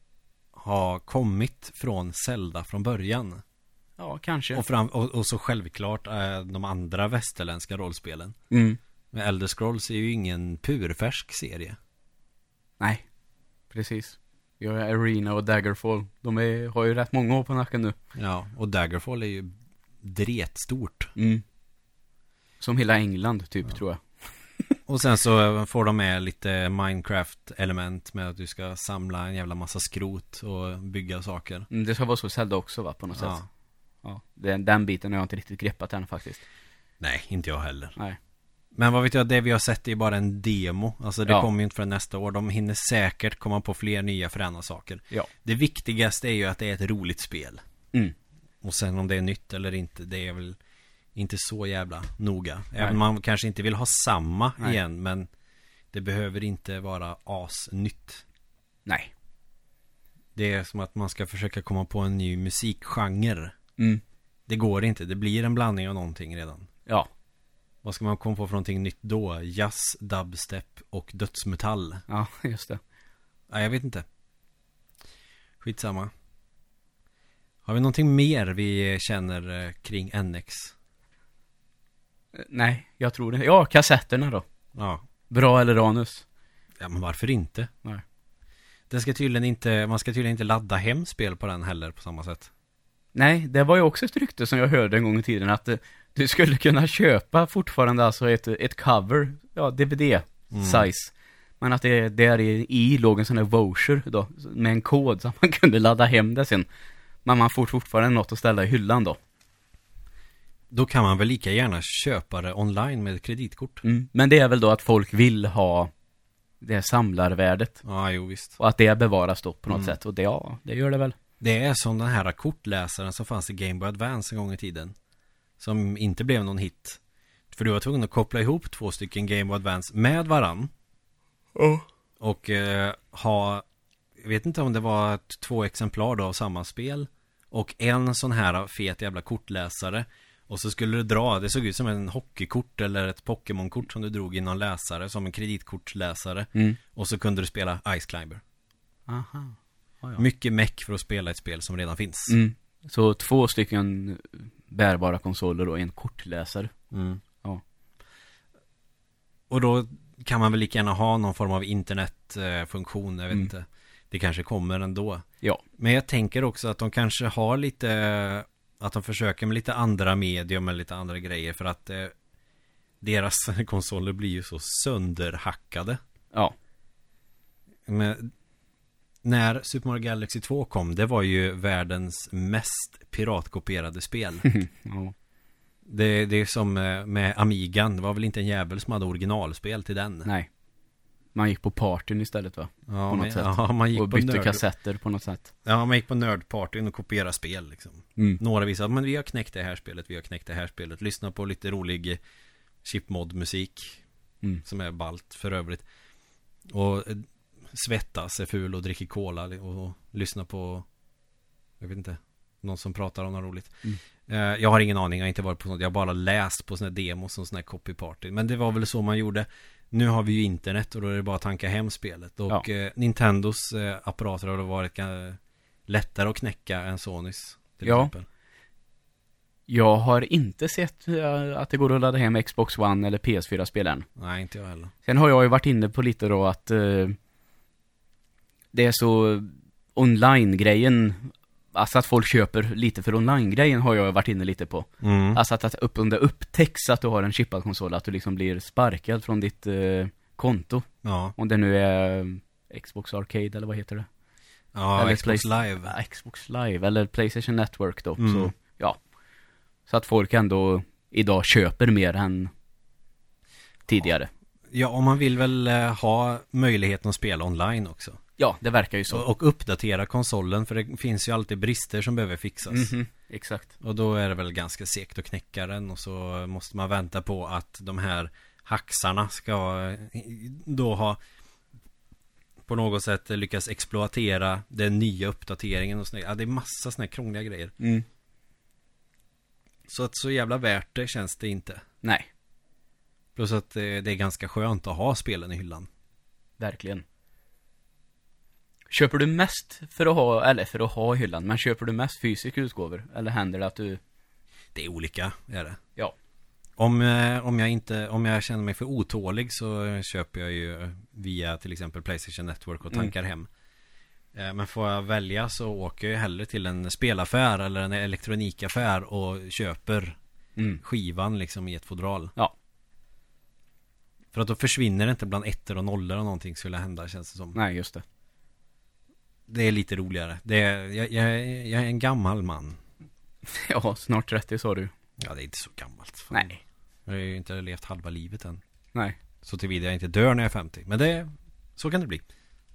ha kommit från Zelda från början. ja, kanske. Och, fram, och, och så självklart eh, de andra västerländska rollspelen. Mm. Men Elder Scrolls är ju ingen purfärsk serie. Nej, precis. Jag är Arena och Daggerfall. De är, har ju rätt många år på nacken nu. Ja, och Daggerfall är ju dretstort. Mm. Som hela England, typ, Ja. tror jag. Och sen så får de med lite Minecraft-element med att du ska samla en jävla massa skrot och bygga saker. Mm, det ska vara så Zelda också, va, på något Ja. sätt. Ja, den, den biten har jag inte riktigt greppat än faktiskt. Nej, inte jag heller. Nej. Men vad vet jag, det vi har sett är bara en demo. Alltså det Ja. kommer ju inte förrän nästa år. De hinner säkert komma på fler nya fräna saker. Ja. Det viktigaste är ju att det är ett roligt spel. Mm. Och sen om det är nytt eller inte, det är väl inte så jävla noga. Även Nej. om man kanske inte vill ha samma Nej. igen, men det behöver inte vara asnytt. Nej. Det är som att man ska försöka komma på en ny musikgenre. Mm. Det går inte, det blir en blandning av någonting redan. Ja. Vad ska man komma på för någonting nytt då? Jazz, dubstep och dödsmetall. Ja, just det. Nej, jag vet inte. Skitsamma. Har vi någonting mer vi känner eh, kring N X? Nej, jag tror det. Ja, kassetterna då. Ja. Bra eller anus? Ja, men varför inte? Nej. Den ska tydligen inte, man ska tydligen inte ladda hem spel på den heller på samma sätt. Nej, det var ju också ett rykte som jag hörde en gång i tiden att eh, du skulle kunna köpa fortfarande alltså ett, ett cover, ja, D V D-size. Mm. Men att det där i låg en sån här voucher då, med en kod så man kunde ladda hem det sen. Men man får fortfarande något att ställa i hyllan då. Då kan man väl lika gärna köpa det online med kreditkort. Mm. Men det är väl då att folk vill ha det samlarvärdet. Ja, jo visst. Och att det bevaras då på något mm. sätt. Och det, ja, det gör det väl. Det är som den här kortläsaren som fanns i Game Boy Advance en gång i tiden. Som inte blev någon hit. För du var tvungen att koppla ihop två stycken Game Boy Advance med varann. Oh. Och eh, ha, jag vet inte om det var ett, två exemplar då av samma spel. Och en sån här fet jävla kortläsare. Och så skulle du dra, det såg ut som en hockeykort eller ett Pokémon-kort som du drog i någon läsare, som en kreditkortsläsare. Mm. Och så kunde du spela Ice Climber. Aha. Oh, ja. Mycket meck för att spela ett spel som redan finns. Mm. Så två stycken bärbara konsoler och en kortläsare. Mm. Ja. Och då kan man väl lika gärna ha någon form av internetfunktion, jag vet mm. inte. Det kanske kommer ändå. Ja. Men jag tänker också att de kanske har lite, att de försöker med lite andra medium eller lite andra grejer, för att eh, deras konsoler blir ju så sönderhackade. Ja. Men när Super Mario Galaxy två kom, det var ju världens mest piratkopierade spel. Ja. Det, det är som med Amigan. Det var väl inte en jävel som hade originalspel till den. Nej. Man gick på partyn istället va? Ja, på något men, sätt. Ja, man gick och på bytte nörd... kassetter på något sätt. Ja, man gick på nördpartyn och kopierade spel liksom. Mm. Några visade, men vi har knäckt det här spelet, vi har knäckt det här spelet. Lyssna på lite rolig chipmod-musik mm. som är ballt för övrigt. Och svettas, är ful och dricker cola och, och lyssna på, jag vet inte, någon som pratar om något roligt. Mm. Uh, jag har ingen aning, jag har inte varit på något. Jag har bara läst på såna demos och såna copy-party. Men det var väl så man gjorde. Nu har vi ju internet och då är det bara att tanka hem spelet. Och ja. uh, Nintendos uh, apparater har varit uh, lättare att knäcka än Sonys till ja. exempel. Jag har inte sett uh, att det går att ladda hem Xbox One eller P S fyra-spelaren. Nej, inte jag heller. Sen har jag ju varit inne på lite då att uh, det är så online-grejen, alltså att folk köper lite för online-grejen har jag varit inne lite på. Mm. Alltså att, att upp under upptäcks att du har en chippad konsol, att du liksom blir sparkad från ditt uh, konto. Ja. Om det nu är uh, Xbox Arcade eller vad heter det? Ja, eller Xbox Play- Live. Ja, Xbox Live eller PlayStation Network då. Mm. Så, ja. Så att folk ändå idag köper mer än tidigare. Ja, och man vill väl uh, ha möjligheten att spela online också. Ja, det verkar ju så. Och, och uppdatera konsolen, för det finns ju alltid brister som behöver fixas. Mm-hmm, exakt. Och då är det väl ganska segt att knäcka den. Och så måste man vänta på att de här hacksarna ska då ha på något sätt lyckas exploatera den nya uppdateringen och sådär. Ja, det är massa sådana här krångliga grejer. Mm. Så att så jävla värt det känns det inte. Nej. Plus att det är ganska skönt att ha spelen i hyllan. Verkligen. Köper du mest för att ha, eller för att ha i hyllan, men köper du mest fysiska utgåvor? Eller händer det att du... Det är olika, är det. Ja. Om, eh, om jag inte, om jag känner mig för otålig så köper jag ju via till exempel PlayStation Network och tankar mm. hem. Eh, men får jag välja så åker jag hellre till en spelaffär eller en elektronikaffär och köper mm. skivan liksom i ett fodral. Ja. För att då försvinner det inte bland ettor och nollor och någonting skulle hända, känns det som. Nej, just det. Det är lite roligare. Det är, jag, jag, jag är en gammal man. Ja, snart trettio sa du. Ja, det är inte så gammalt. Fan. Nej. Jag har ju inte levt halva livet än. Nej. Så tillvida jag inte dör när jag är femtio. Men det, så kan det bli.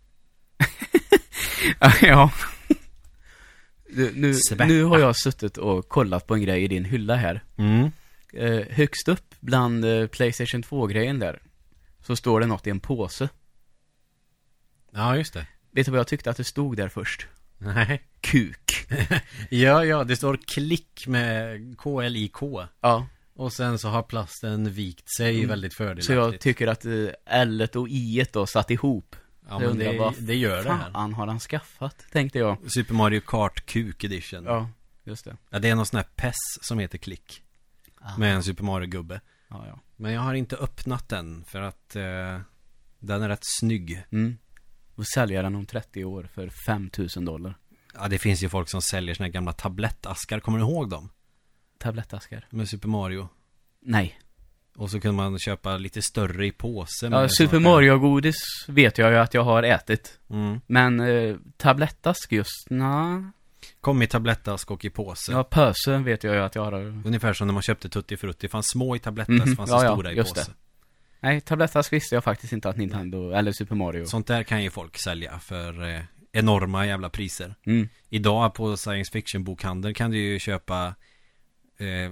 Ja. Du, nu, nu har jag suttit och kollat på en grej i din hylla här. Mm. Eh, högst upp bland eh, PlayStation två-grejen där så står det något i en påse. Ja, just det. Vet du vad jag tyckte att det stod där först? Nej. Kuk. Ja, ja, det står klick med K L I K. Ja. Och sen så har plasten vikt sig Mm. väldigt fördelaktigt. Så jag tycker att eh, L och I då satt ihop. Ja, Jag men undrar det, vad det gör det här. fan har han skaffat, tänkte jag. Super Mario Kart Kuk Edition. Ja, just det. Ja, det är någon sån här P E S som heter Klick. Ah. Med en Super Mario-gubbe. Ja, ja. Men jag har inte öppnat den för att eh, den är rätt snygg. Mm. Och sälja den om trettio år för fem tusen dollar. Ja, det finns ju folk som säljer såna här gamla tablettaskar. Kommer du ihåg dem? Tablettaskar? Med Super Mario. Nej. Och så kunde man köpa lite större i påse. Ja, Super Mario-godis vet jag ju att jag har ätit. Mm. Men eh, tablettask just, na. Kom i tablettask och i påse. Ja, pöse vet jag ju att jag har. Ungefär som när man köpte Tutti Frutti. Fanns små i tablettask, Mhm, fanns ja, det ja, stora i just påse. det. Nej, tablettask visste jag faktiskt inte att Nintendo, eller Super Mario. Sånt där kan ju folk sälja för eh, enorma jävla priser. Mm. Idag på science fiction bokhandel kan du ju köpa eh,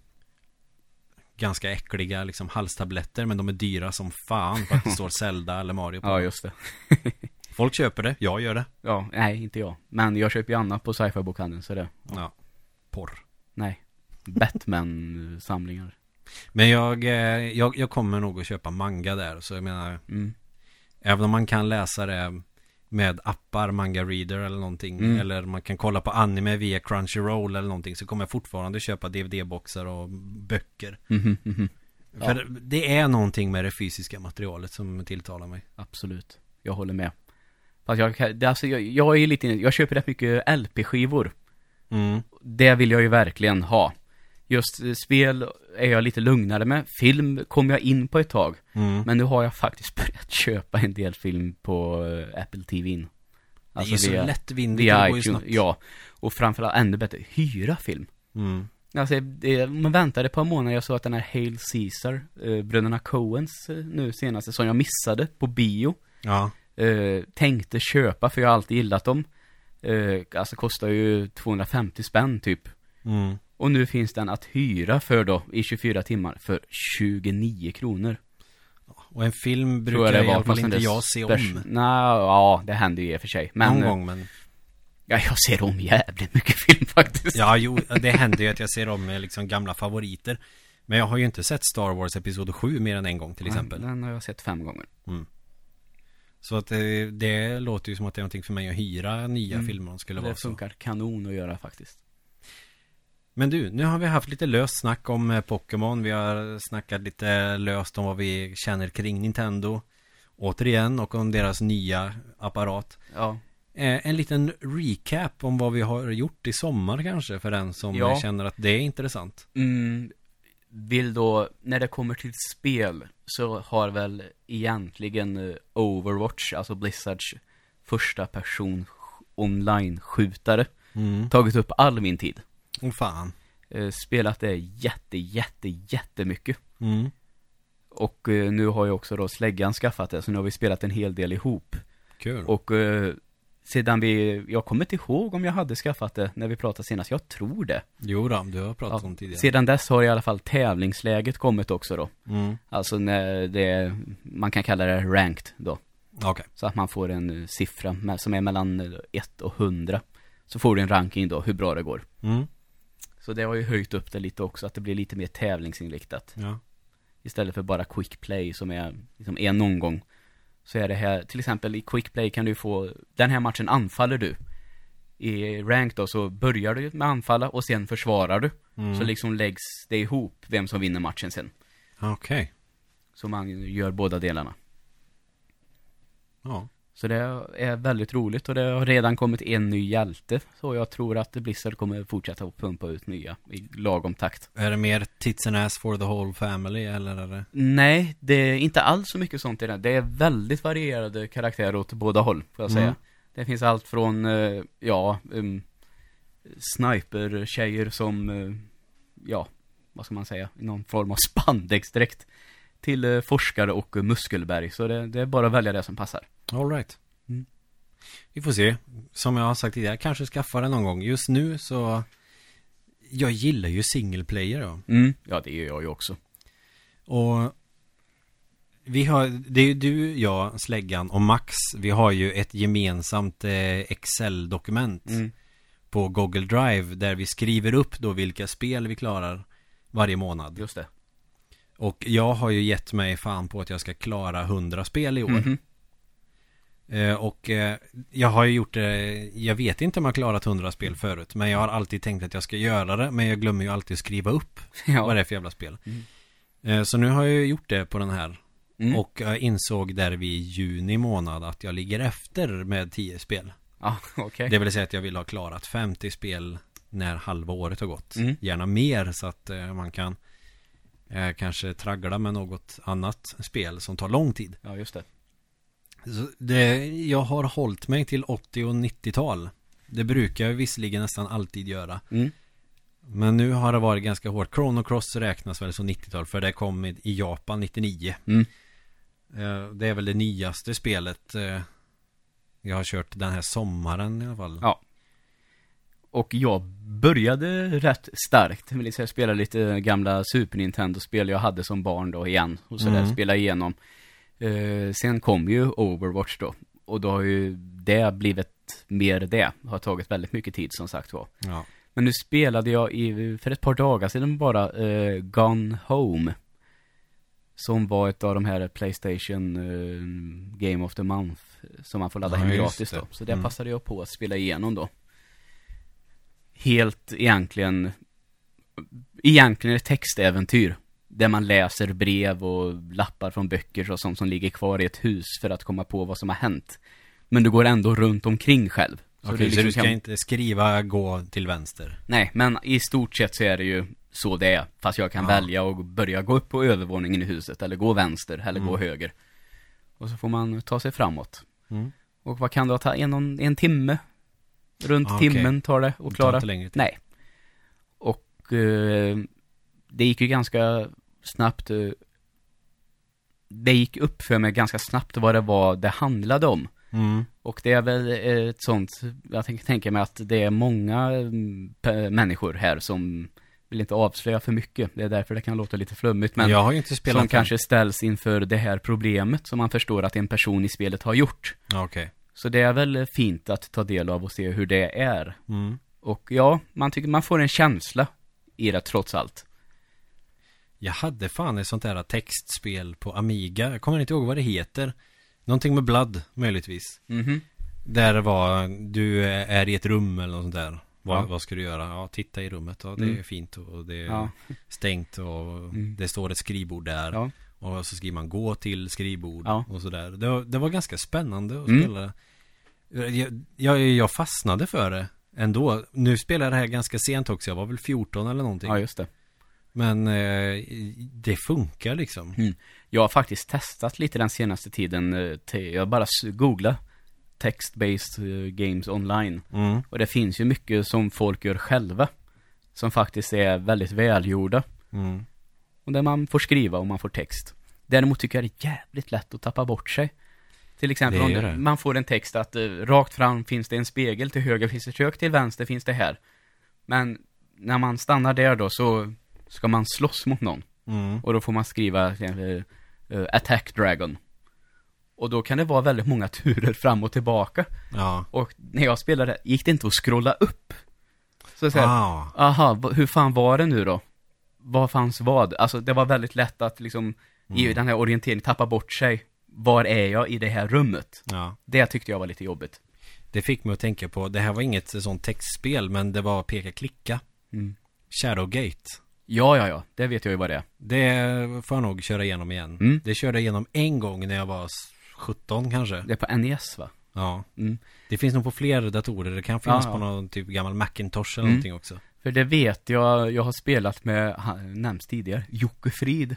ganska äckliga liksom halstabletter, men de är dyra som fan för att det står Zelda eller Mario på. Ja, just det. Folk köper det, jag gör det. Ja, nej, inte jag. Men jag köper ju annat på sci-fi-bokhandeln, så det. Ja. Ja, porr. Nej. Batman-samlingar. Men jag, eh, jag, jag kommer nog att köpa manga där. Så jag menar, Mm. även om man kan läsa det med appar, manga reader eller någonting, Mm. eller man kan kolla på anime via Crunchyroll eller någonting, så kommer jag fortfarande köpa D V D-boxar och böcker. Mhm, mhm. För det är någonting med det fysiska materialet som tilltalar mig. Absolut. Jag håller med. Fast jag, kan- det, alltså, jag, jag är ju lite, jag köper rätt mycket L P-skivor. Mm. Det vill jag ju verkligen ha. Just eh, spel är jag lite lugnare med. Film kom jag in på ett tag. Mm. Men nu har jag faktiskt börjat köpa en del film på eh, Apple T V. Det är ju så lättvindigt, via det går ju iTunes, snabbt. ja. Och framförallt ännu bättre, hyra film. Mm. Alltså, det, man väntade ett par månader, jag såg att den här Hail Caesar, eh, bröderna Coens eh, nu senaste, som jag missade på bio. Ja. Eh, tänkte köpa, för jag har alltid gillat dem. Eh, alltså kostar ju tvåhundrafemtio spänn typ. Mm. Och nu finns den att hyra för då, i tjugofyra timmar, för tjugonio kronor. Och en film Tror jag brukar det i var, alla fall fast inte det jag se spec- om. Nej, ja, det händer ju i och för sig. Men, Någon eh, gång, men... ja, jag ser om jävligt mycket film faktiskt. Ja, jo, det händer ju att jag ser om liksom gamla favoriter. Men jag har ju inte sett Star Wars episod sju mer än en gång till exempel. Ja, den har jag sett fem gånger. Mm. Så att det, det låter ju som att det är någonting för mig att hyra nya Mm. filmer om det skulle Det vara så. funkar kanon att göra faktiskt. Men du, nu har vi haft lite löst snack om eh, Pokémon. Vi har snackat lite löst om vad vi känner kring Nintendo. Återigen, och om deras nya apparat. Ja. Eh, en liten recap om vad vi har gjort i sommar kanske, för den som Ja. känner att det är intressant. Mm, vill då, när det kommer till spel, så har väl egentligen eh, Overwatch, alltså Blizzards första person online-skjutare, Mm. tagit upp all min tid. Åh fan. Eh, spelat det jätte, jätte, jättemycket. Mm. Och eh, nu har jag också då släggan skaffat det, så nu har vi spelat en hel del ihop. Kul. Och eh, sedan vi, jag kommer inte ihåg om jag hade skaffat det när vi pratade senast, jag tror det. Jo då, du har pratat Ja, om tidigare. sedan dess har i alla fall tävlingsläget kommit också då. Mm. Alltså när det, man kan kalla det ranked då. Okej. Så att man får en uh, siffra med, som är mellan ett och hundra. Så får du en ranking då, hur bra det går. Mm. Så det har ju höjt upp det lite också, att det blir lite mer tävlingsinriktat. Ja. Istället för bara quick play som är liksom en någon gång. Så är det här, till exempel i quick play kan du få, den här matchen anfaller du. I rank då så börjar du med anfalla och sen försvarar du. Mm. Så liksom läggs det ihop vem som vinner matchen sen. Okej. Så man gör båda delarna. Ja. Så det är väldigt roligt, och det har redan kommit en ny hjälte. Så jag tror att Blizzard kommer fortsätta att pumpa ut nya i lagom takt. Är det mer tits and ass for the whole family, eller är det? Nej, det är inte alls så mycket sånt i den. Det är väldigt varierade karaktärer åt båda håll, får jag säga. Mm. Det finns allt från, eh, ja, um, sniper-tjejer som, eh, ja, vad ska man säga, i någon form av spandexdräkt, till eh, forskare och eh, muskelberg. Så det, det är bara att välja det som passar. All right. Mm. Vi får se. Som jag har sagt tidigare, kanske skaffa det någon gång. Just nu så... Jag gillar ju single player då. Mm. Ja, det gör jag ju också. Och... Vi har... Det är ju du, jag, Släggan och Max. Vi har ju ett gemensamt eh, Excel-dokument Mm. på Google Drive. Där vi skriver upp då vilka spel vi klarar varje månad. Just det. Och jag har ju gett mig fan på att jag ska klara hundra spel i år. Mhm. Eh, och eh, jag har ju gjort det, jag vet inte om jag har klarat hundra spel förut, men jag har alltid tänkt att jag ska göra det, men jag glömmer ju alltid att skriva upp Ja. vad det är för jävla spel. Mm. Eh, så nu har jag ju gjort det på den här. Mm. Och jag insåg där vid juni månad att jag ligger efter med tio spel. Ja, okej. Det vill säga att jag vill ha klarat femtio spel när halva året har gått. Mm. Gärna mer så att eh, man kan eh, kanske traggla med något annat spel som tar lång tid. Ja, just det. Så det, jag har hållit mig till åttio- och nittiotal. Det brukar jag visserligen nästan alltid göra. Mm. Men nu har det varit ganska hårt. Chrono Cross räknas väl som nittiotal, för det kom i i Japan nittionio. Mm. Eh, Det är väl det nyaste spelet eh, jag har kört den här sommaren i alla fall. Ja. Och jag började rätt starkt. Vill säga, spela lite gamla Super Nintendo-spel jag hade som barn då igen. Och så där Mm. spela igenom. Eh, sen kom ju Overwatch då. Och då har ju det blivit mer det. Har tagit väldigt mycket tid som sagt var. Ja. Men nu spelade jag i, för ett par dagar sedan bara eh, Gone Home. Som var ett av de här PlayStation eh, Game of the Month som man får ladda Ja, hem just gratis det. då. Så det Mm. passade jag på att spela igenom då. Helt egentligen egentligen ett textäventyr där man läser brev och lappar från böcker och sånt som ligger kvar i ett hus för att komma på vad som har hänt. Men du går ändå runt omkring själv. Okej, du så liksom du ska kan- inte skriva gå till vänster. Nej, men i stort sett så är det ju så det är. Fast jag kan Ja. välja och börja gå upp på övervåningen i huset. Eller gå vänster, eller Mm. gå höger. Och så får man ta sig framåt. Mm. Och vad kan det ta? En, en timme? Runt Ah, okej. timmen tar det Det att tar klara. inte längre tid. Nej. Och eh, det gick ju ganska snabbt. Eh, det gick upp för mig ganska snabbt vad det var det handlade om. Mm. Och det är väl ett sånt, jag tänker tänka mig att det är många mm, p- människor här som vill inte avslöja för mycket. Det är därför det kan låta lite flummigt. Men jag har ju inte spelat som den. kanske ställs inför det här problemet som man förstår att en person i spelet har gjort. Ja, okej. Så det är väl fint att ta del av och se hur det är. Mm. Och ja, man tycker man får en känsla i det trots allt. Jag hade fan ett sånt där textspel på Amiga. Jag kommer inte ihåg vad det heter. Någonting med Blood, möjligtvis. Mhm. Där det var, du är i ett rum eller något sånt där. Vad, Ja. vad ska du göra? Ja, titta i rummet. Ja, det Mm. är fint och det är Ja. stängt och Mm. det står ett skrivbord där. Ja. Och så skriver man gå till skrivbord Ja. och sådär. Det var, det var ganska spännande att Mm. spela. Jag, jag, jag fastnade för det ändå. Nu spelar jag det här ganska sent också. Jag var väl fjorton eller någonting. Ja, just det. Men eh, det funkar liksom. Mm. Jag har faktiskt testat lite den senaste tiden. eh, Till, jag bara s- googla text-based eh, games online. Mm. Och det finns ju mycket som folk gör själva. Som faktiskt är väldigt välgjorda. Mm. Och där man får skriva och man får text. Däremot tycker jag det är jävligt lätt att tappa bort sig. Till exempel Det om är det, det. man får en text att eh, rakt fram finns det en spegel, till höger finns ett kök, till vänster finns det här. Men när man stannar där då så ska man slåss mot någon. Mm. Och då får man skriva eh, eh, Attack Dragon. Och då kan det vara väldigt många turer fram och tillbaka. Ja. Och när jag spelade gick det inte att scrolla upp. Så jag säger, Ah. aha, v- hur fan var det nu då? Vad fanns vad? Alltså det var väldigt lätt att liksom i Mm. den här orienteringen tappa bort sig. Var är jag i det här rummet? Ja. Det tyckte jag var lite jobbigt. Det fick mig att tänka på, det här var inget sånt textspel, men det var peka-klicka. Mm. Shadowgate. Ja, ja, ja. Det vet jag ju vad det är. Det får jag nog köra igenom igen. Mm. Det körde jag igenom en gång när jag var s- sjutton kanske. Det är på N E S va? Ja. Mm. Det finns nog på fler datorer. Det kan finnas Ja, ja. på någon typ gammal Macintosh eller Mm. någonting också. För det vet jag, jag har spelat med, han nämns tidigare, Jocke Frid.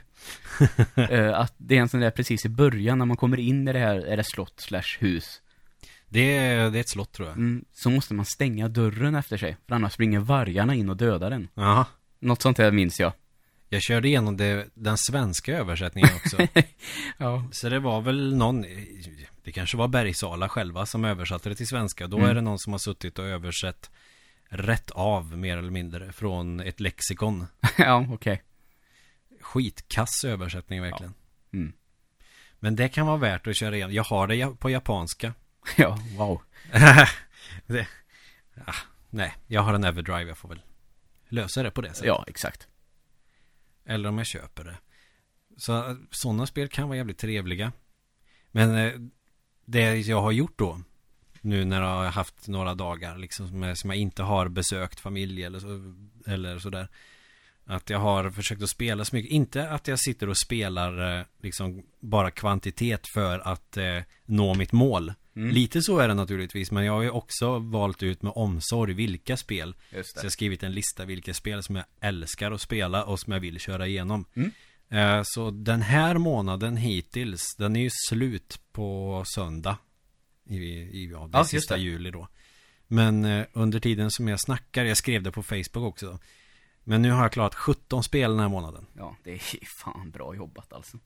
eh, att det är en sån där precis i början när man kommer in i det här, är det slott slash hus. Det är, det är ett slott tror jag. Mm, så måste man stänga dörren efter sig. För annars springer vargarna in och dödar den. Ja. Något sånt här minns jag. Jag körde igenom det, den svenska översättningen också. Ja. Så det var väl någon, det kanske var Bergsala själva som översatte det till svenska. Då Mm. är det någon som har suttit och översatt rätt av mer eller mindre från ett lexikon. Ja, okej. Skitkass översättning verkligen. Mm. Men det kan vara värt att köra igen. Jag har det ja- på japanska. Ja, wow. det, ah, nej, jag har en Everdrive. Jag får väl lösa det på det sättet. Ja, exakt. Eller om jag köper det. Så sådana spel kan vara jävligt trevliga. Men eh, det jag har gjort då, nu när jag har haft några dagar liksom, som, jag, som jag inte har besökt familj eller, så, eller sådär, att jag har försökt att spela så mycket. Inte att jag sitter och spelar eh, liksom bara kvantitet för att eh, nå mitt mål. Mm. Lite så är det naturligtvis, men jag har ju också valt ut med omsorg vilka spel. Just det. Så jag har skrivit en lista vilka spel som jag älskar att spela och som jag vill köra igenom. Mm. Eh, så den här månaden hittills, den är ju slut på söndag i, i ja, det ja, sista juli då. Men eh, under tiden som jag snackar, jag skrev det på Facebook också. Men nu har jag klarat sjutton spel den här månaden. Ja, det är fan bra jobbat alltså.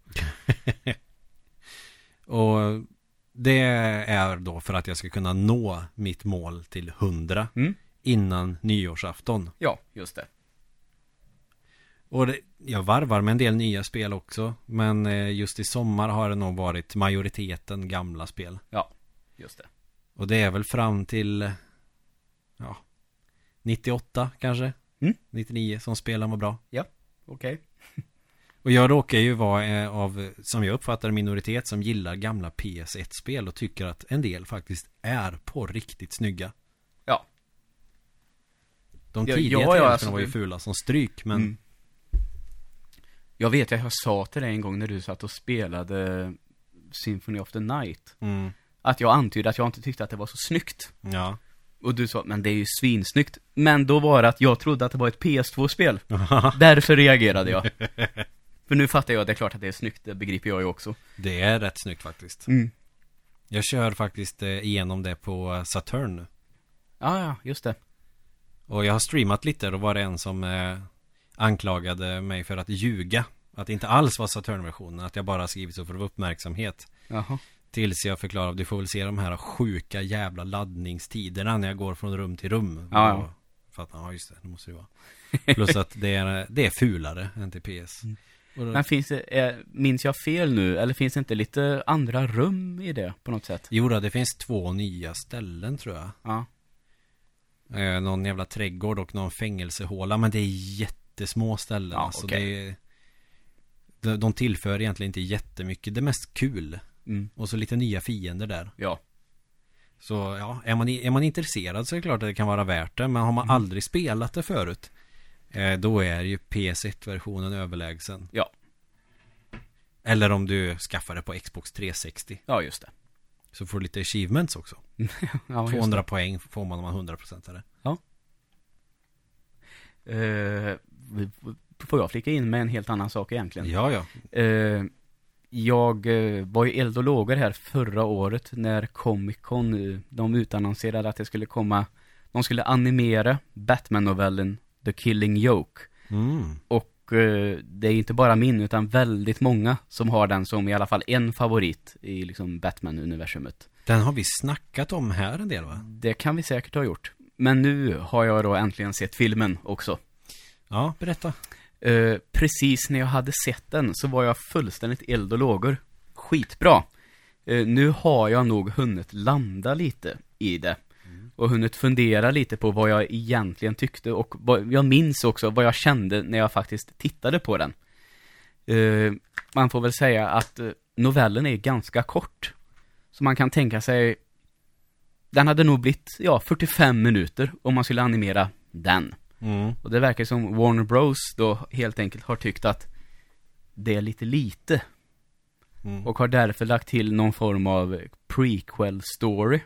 Och det är då för att jag ska kunna nå mitt mål till hundra mm. innan nyårsafton. Ja, just det. Och det, jag varvar med en del nya spel också. Men just i sommar har det nog varit majoriteten gamla spel. Ja, just det. Och det är väl fram till ja, nittioåtta kanske. Mm. nittionio som spelar var bra. Ja, okej. Okay. Och jag råkar ju vara av, som jag uppfattar, minoritet som gillar gamla P S ett-spel och tycker att en del faktiskt är på riktigt snygga. Ja. De tidiga ja, ja, alltså, var ju fula som stryk, men... Mm. Jag vet att jag sa till dig en gång när du satt och spelade Symphony of the Night. Mm. Att jag antydde att jag inte tyckte att det var så snyggt. Ja. Och du sa, men det är ju svinsnyggt. Men då var det att jag trodde att det var ett P S två-spel. Därför reagerade jag. För nu fattar jag att det är klart att det är snyggt. Det begriper jag ju också. Det är rätt snyggt faktiskt. Mm. Jag kör faktiskt eh, igenom det på Saturn nu. Ja, ja, just det. Och jag har streamat lite. Då var det en som eh, anklagade mig för att ljuga. Att det inte alls var Saturn-versionen. Att jag bara skrivit så för att få uppmärksamhet. Jaha. Tills jag förklarar, du får väl se de här sjuka jävla laddningstiderna när jag går från rum till rum. Ja, ja. För att, ja just det, det måste det vara. Plus att det är, det är fulare än till P S. Mm. Då... Men finns det, är, minns jag fel nu? Eller finns det inte lite andra rum i det på något sätt? Jo då, det finns två nya ställen tror jag. Ja. Eh, någon jävla trädgård och någon fängelsehåla. Men det är jättesmå ställen. Ja, alltså okay. det är, de, de tillför egentligen inte jättemycket. Det är mest kul. Mm. Och så lite nya fiender där. Ja. Så ja, är man, är man intresserad så är det klart att det kan vara värt det. Men har man mm. aldrig spelat det förut, eh, då är ju P S ett-versionen överlägsen. Ja. Eller om du skaffar det på Xbox trehundrasextio. Ja, just det. Så får du lite achievements också. Ja, tvåhundra poäng får man om man hundra procent av det. Ja. Uh, får jag flika in med en helt annan sak egentligen? Ja, ja. Uh, Jag eh, var ju eld och lågor här förra året när Comic-Con, de utannonserade att det skulle komma, de skulle animera Batman-novellen The Killing Joke. Mm. Och eh, det är inte bara min utan väldigt många som har den som i alla fall en favorit i liksom Batman-universumet. Den har vi snackat om här en del, va? Det kan vi säkert ha gjort. Men nu har jag då äntligen sett filmen också. Ja, berätta. Uh, precis när jag hade sett den så var jag fullständigt eld och lågor. Skitbra. Uh, nu har jag nog hunnit landa lite i det. Mm. Och hunnit fundera lite på vad jag egentligen tyckte. Och vad, jag minns också vad jag kände när jag faktiskt tittade på den. Uh, man får väl säga att uh, novellen är ganska kort. Så man kan tänka sig, den hade nog blivit ja, fyrtiofem minuter om man skulle animera den. Mm. Och det verkar som Warner Bros då helt enkelt har tyckt att det är lite lite. Mm. Och har därför lagt till någon form av prequel story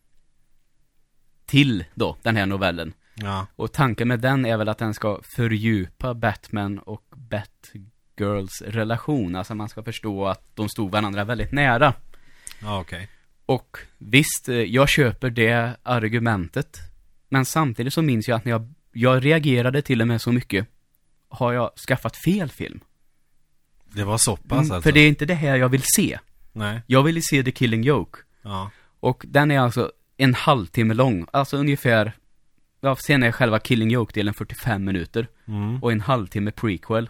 till då den här novellen. Ja. Och tanken med den är väl att den ska fördjupa Batman och Batgirls relation. Alltså man ska förstå att de stod varandra väldigt nära. Ja, okej. Okay. Och visst, jag köper det argumentet. Men samtidigt så minns jag att när jag Jag reagerade till och med så mycket. Har jag skaffat fel film? Det var så pass mm, alltså. För det är inte det här jag vill se. Nej. Jag vill se The Killing Joke. Ja. Och den är alltså en halvtimme lång. Alltså ungefär, ja, sen är själva Killing Joke-delen fyrtiofem minuter. Mm. Och en halvtimme prequel.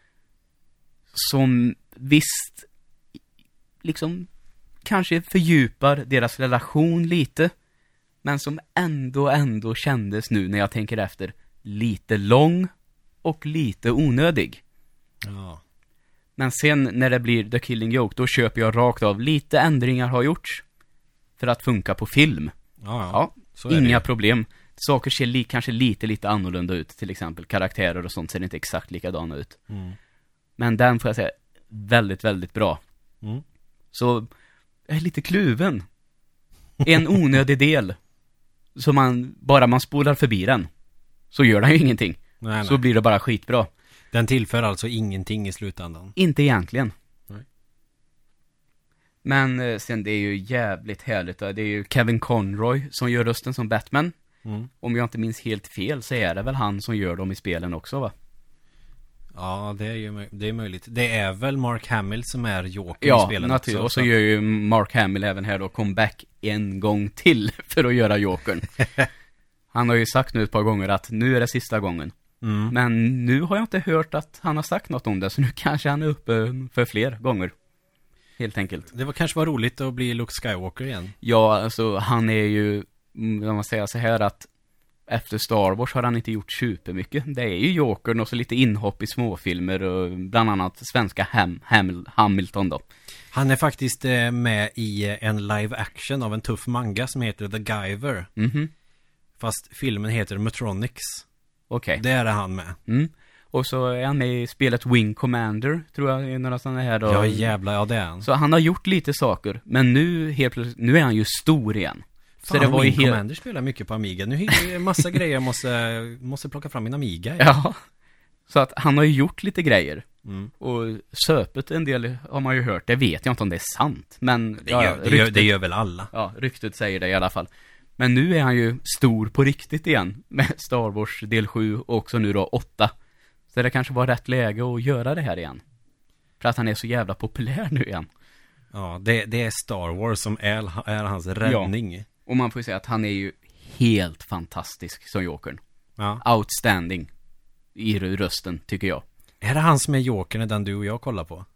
Som visst liksom kanske fördjupar deras relation lite. Men som ändå, ändå kändes nu när jag tänker efter lite lång och lite onödig. Ja. Men sen när det blir The Killing Joke, då köper jag rakt av. Lite ändringar har gjorts för att funka på film. Ja, ja. Ja, Så är inga det. problem. Saker ser li- kanske lite, lite annorlunda ut. Till exempel karaktärer och sånt ser inte exakt likadana ut. Mm. Men den får jag säga väldigt, väldigt bra. Mm. Så jag är lite kluven. En onödig del. Så man, bara man spolar förbi den, så gör den ju ingenting. Nej, nej. Så blir det bara skitbra. Den tillför alltså ingenting i slutändan. Inte egentligen. Nej. Men eh, sen det är ju jävligt härligt. Då. Det är ju Kevin Conroy som gör rösten som Batman. Mm. Om jag inte minns helt fel så är det väl han som gör dem i spelen också, va? Ja, det är ju möj- det är möjligt. Det är väl Mark Hamill som är Joker i Ja, spelen naturligtvis. också, Och så så- gör ju Mark Hamill även här då comeback en gång till för att göra Jokern. Han har ju sagt nu ett par gånger att nu är det sista gången. Mm. Men nu har jag inte hört att han har sagt något om det, så nu kanske han är uppe för fler gånger. Helt enkelt. Det var kanske var roligt att bli Luke Skywalker igen. Ja, alltså han är ju, om man säger så här, att efter Star Wars har han inte gjort supermycket. Det är ju Jokern och så lite inhopp i småfilmer och bland annat svenska Ham, Ham, Hamilton då. Han är faktiskt eh, med i eh, en live action av en tuff manga som heter The Guyver. Mhm. Fast filmen heter Metronics. Okej. Där är han med. Mm. Och så är han med i spelet Wing Commander, tror jag, i några sådana här då. Ja, jävlar, ja det är han. Så han har gjort lite saker, men nu helt plötsligt, nu är han ju stor igen. Fan, så det var ju Wing helt... Commander spelar mycket på Amiga. Nu är det en massa grejer jag måste, måste plocka fram min Amiga. Ja. Så att han har ju gjort lite grejer. Mm. Och söpet en del har man ju hört. Det vet jag inte om det är sant. Men Det, ja, gör, det, ryktet, gör, det gör väl alla. ja, ryktet säger det i alla fall. Men nu är han ju stor på riktigt igen. Med Star Wars del sju och också nu då åtta. Så det kanske var rätt läge att göra det här igen. För att han är så jävla populär nu igen. Ja, det, det är Star Wars som är, är hans räddning. Ja. Och man får ju säga att han är ju helt fantastisk som Jokern. Ja. Outstanding i rösten, tycker jag. Är det han som är Jokern, den du och jag kollar på?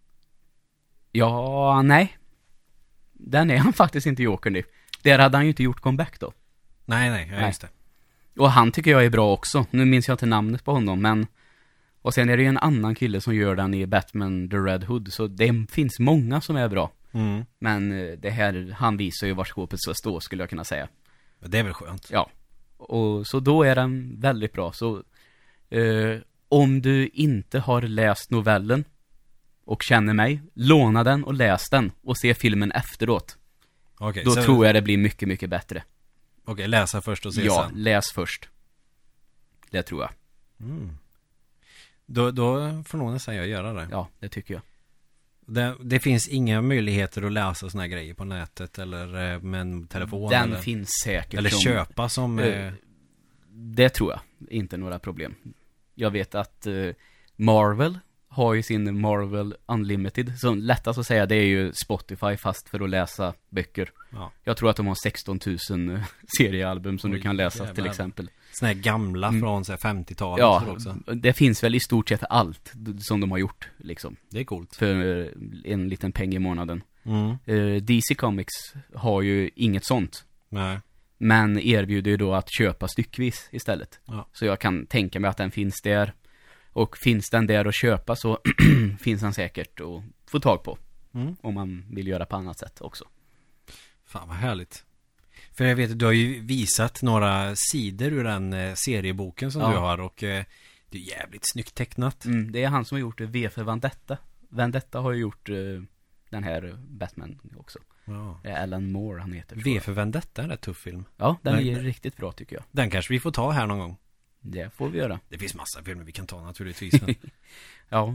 Ja, nej. Den är han faktiskt inte Jokern i. Där hade han ju inte gjort comeback då. Nej, nej, ja, Nej. just det. Och han tycker jag är bra också. Nu minns jag inte namnet på honom, men... Och sen är det ju en annan kille som gör den i Batman The Red Hood. Så det finns många som är bra. Mm. Men eh, det här, han visar ju var skåpet ska stå, skulle jag kunna säga. Det är väl skönt. Ja. Och så då är den väldigt bra. Så eh, om du inte har läst novellen och känner mig, låna den och läs den och se filmen efteråt. Okej, Då så, tror jag det blir mycket, mycket bättre. okej, läsa först och se Ja, sen. läs först. Det tror jag. Mm. Då, då får nog nästan jag göra det. Ja, det tycker jag. det. Det finns inga möjligheter att läsa såna här grejer på nätet eller eh, med en telefon. Den eller, finns säkert. eller som, köpa som... eh, Eh, Det tror jag. Inte några problem. Jag vet att eh, Marvel har ju sin Marvel Unlimited. Så lättast att säga, det är ju Spotify fast för att läsa böcker. ja. Jag tror att de har sexton tusen seriealbum som Oj, du kan läsa jävlar. till exempel. Såna här gamla Mm. från så här femtiotalet Ja, också. det finns väl i stort sett allt d- som de har gjort liksom. Det är coolt. För eh, en liten peng i månaden. Mm. Eh, D C Comics har ju inget sånt. Nej. Men erbjuder ju då att köpa styckvis istället. Ja. Så jag kan tänka mig att den finns där. Och finns den där att köpa så finns den säkert att få tag på. Mm. Om man vill göra på annat sätt också. Fan vad härligt. För jag vet att du har ju visat några sidor ur den eh, serieboken som Ja. du har och eh, det är jävligt snyggt tecknat. Mm, det är han som har gjort V för Vendetta. Vendetta har ju gjort eh, den här Batman också. Ja. Det är Alan Moore han heter. tror V jag. för Vendetta är en tuff film. Ja, den Men- är riktigt bra tycker jag. Den kanske vi får ta här någon gång. Det får vi göra. Det finns massa filmer vi kan ta naturligtvis. Men Ja.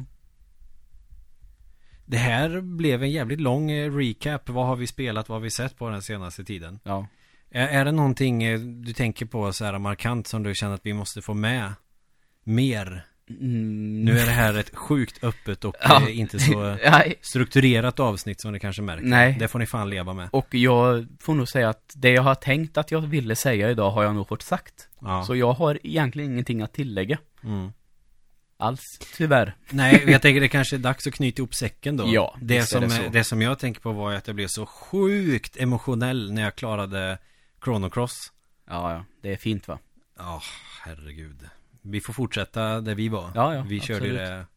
det här blev en jävligt lång eh, recap. Vad har vi spelat, vad har vi sett på den senaste tiden? Ja. Är, är det någonting eh, du tänker på så här markant som du känner att vi måste få med mer? Mm. Nu är det här ett sjukt öppet och Ja. eh, inte så Nej. strukturerat avsnitt som ni kanske märker. Nej. Det får ni fan leva med. Och jag får nog säga att det jag har tänkt att jag ville säga idag har jag nog fått sagt. Ja. Så jag har egentligen ingenting att tillägga. Mm. Alls, tyvärr. Nej, jag tänker det kanske är dags att knyta ihop säcken då. Ja, det visst är som, det så. det som jag tänker på var att jag blev så sjukt emotionell när jag klarade Chrono Cross. Ja, ja. Det är fint va? Ja, herregud. Vi får fortsätta där vi var. Ja, ja, vi körde ju absolut. det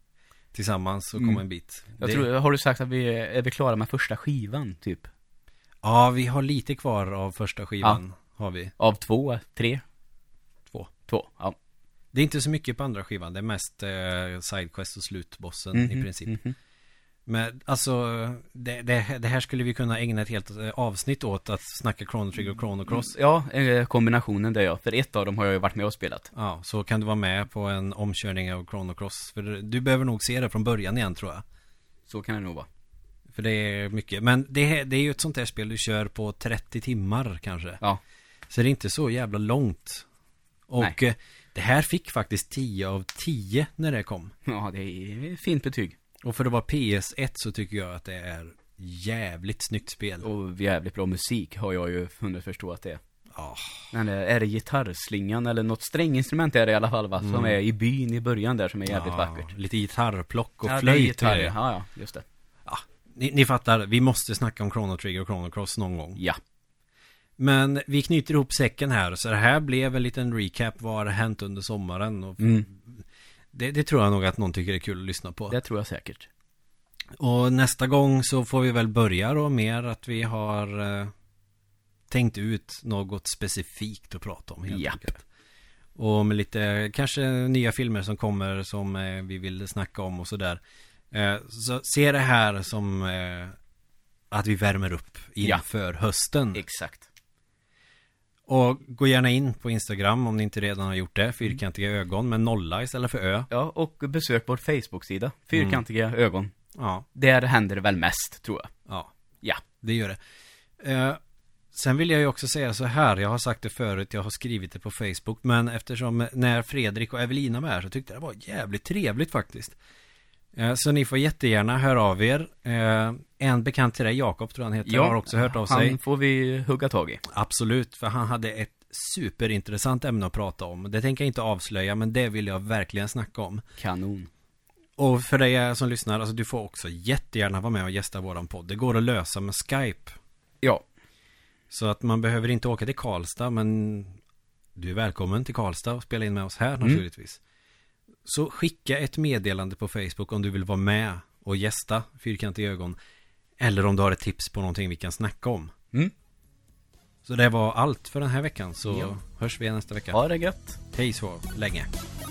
tillsammans och Mm. komma en bit. Jag Det- tror, har du sagt att vi är, är vi klara med första skivan, typ? Ja, vi har lite kvar av första skivan. Har vi. Av två, tre? Två. Två, ja. Det är inte så mycket på andra skivan. Det är mest eh, sidequest och slutbossen Mhm, i princip. mhm. Men alltså, det, det, det här skulle vi kunna ägna ett helt eh, avsnitt åt att snacka Chrono Trigger och Chrono Cross. Ja, eh, kombinationen där, ja. För ett av dem har jag ju varit med och spelat. Ja, så kan du vara med på en omkörning av Chrono Cross. För du behöver nog se det från början igen, tror jag. Så kan det nog vara. För det är mycket. Men det, det är ju ett sånt här spel du kör på trettio timmar kanske. Ja. Så det är inte så jävla långt. Och eh, det här fick faktiskt tio av tio när det kom. Ja, det är ett fint betyg. Och för att vara P S ett så tycker jag att det är jävligt snyggt spel. Och jävligt bra musik har jag ju hunnit förstå att det är. Ja. Men är det gitarrslingan eller något stränginstrument är det i alla fall, va? Som Mm. är i byn i början där, som är jävligt Ja, vackert. lite gitarrplock och Ja, det är flöjt. gitarr, är det. ja, ja, just det. Ni, ni fattar, vi måste snacka om Chrono Trigger och Chrono Cross någon gång. Ja. Men vi knyter ihop säcken här. Så det här blev en liten recap. Vad har hänt under sommaren? Och Mm. det, det tror jag nog att någon tycker är kul att lyssna på. Det tror jag säkert. Och nästa gång så får vi väl börja då mer att vi har eh, tänkt ut något specifikt att prata om helt Japp. enkelt. Och med lite kanske nya filmer som kommer som eh, vi vill snacka om och sådär. Eh, så se det här som eh, att vi värmer upp inför hösten. Exakt. Och gå gärna in på Instagram om ni inte redan har gjort det. Fyrkantiga ögon med nolla istället för ö. Ja, och besök vår Facebook-sida. Fyrkantiga ögon. Ja, Där händer det väl mest, tror jag. ja. Ja. Det gör det. Eh, sen vill jag ju också säga så här. Jag har sagt det förut, jag har skrivit det på Facebook. Men eftersom när Fredrik och Evelina var här så tyckte jag det var jävligt trevligt faktiskt. Eh, så ni får jättegärna höra av er. Eh, en bekant till dig, Jakob tror jag han heter, har också hört av sig. Han får vi hugga tag i. Absolut, för han hade ett superintressant ämne att prata om. Det tänker jag inte avslöja, men det vill jag verkligen snacka om. Kanon. Och för dig som lyssnar, alltså du får också jättegärna vara med och gästa våran podd. Det går att lösa med Skype. Ja. Så att man behöver inte åka till Karlstad, men du är välkommen till Karlstad och spela in med oss här naturligtvis. Så skicka ett meddelande på Facebook om du vill vara med och gästa Fyrkantiga ögon. Eller om du har ett tips på någonting vi kan snacka om. Mm. Så det var allt för den här veckan, så Ja. hörs vi igen nästa vecka. Ha det gött. Hej så länge.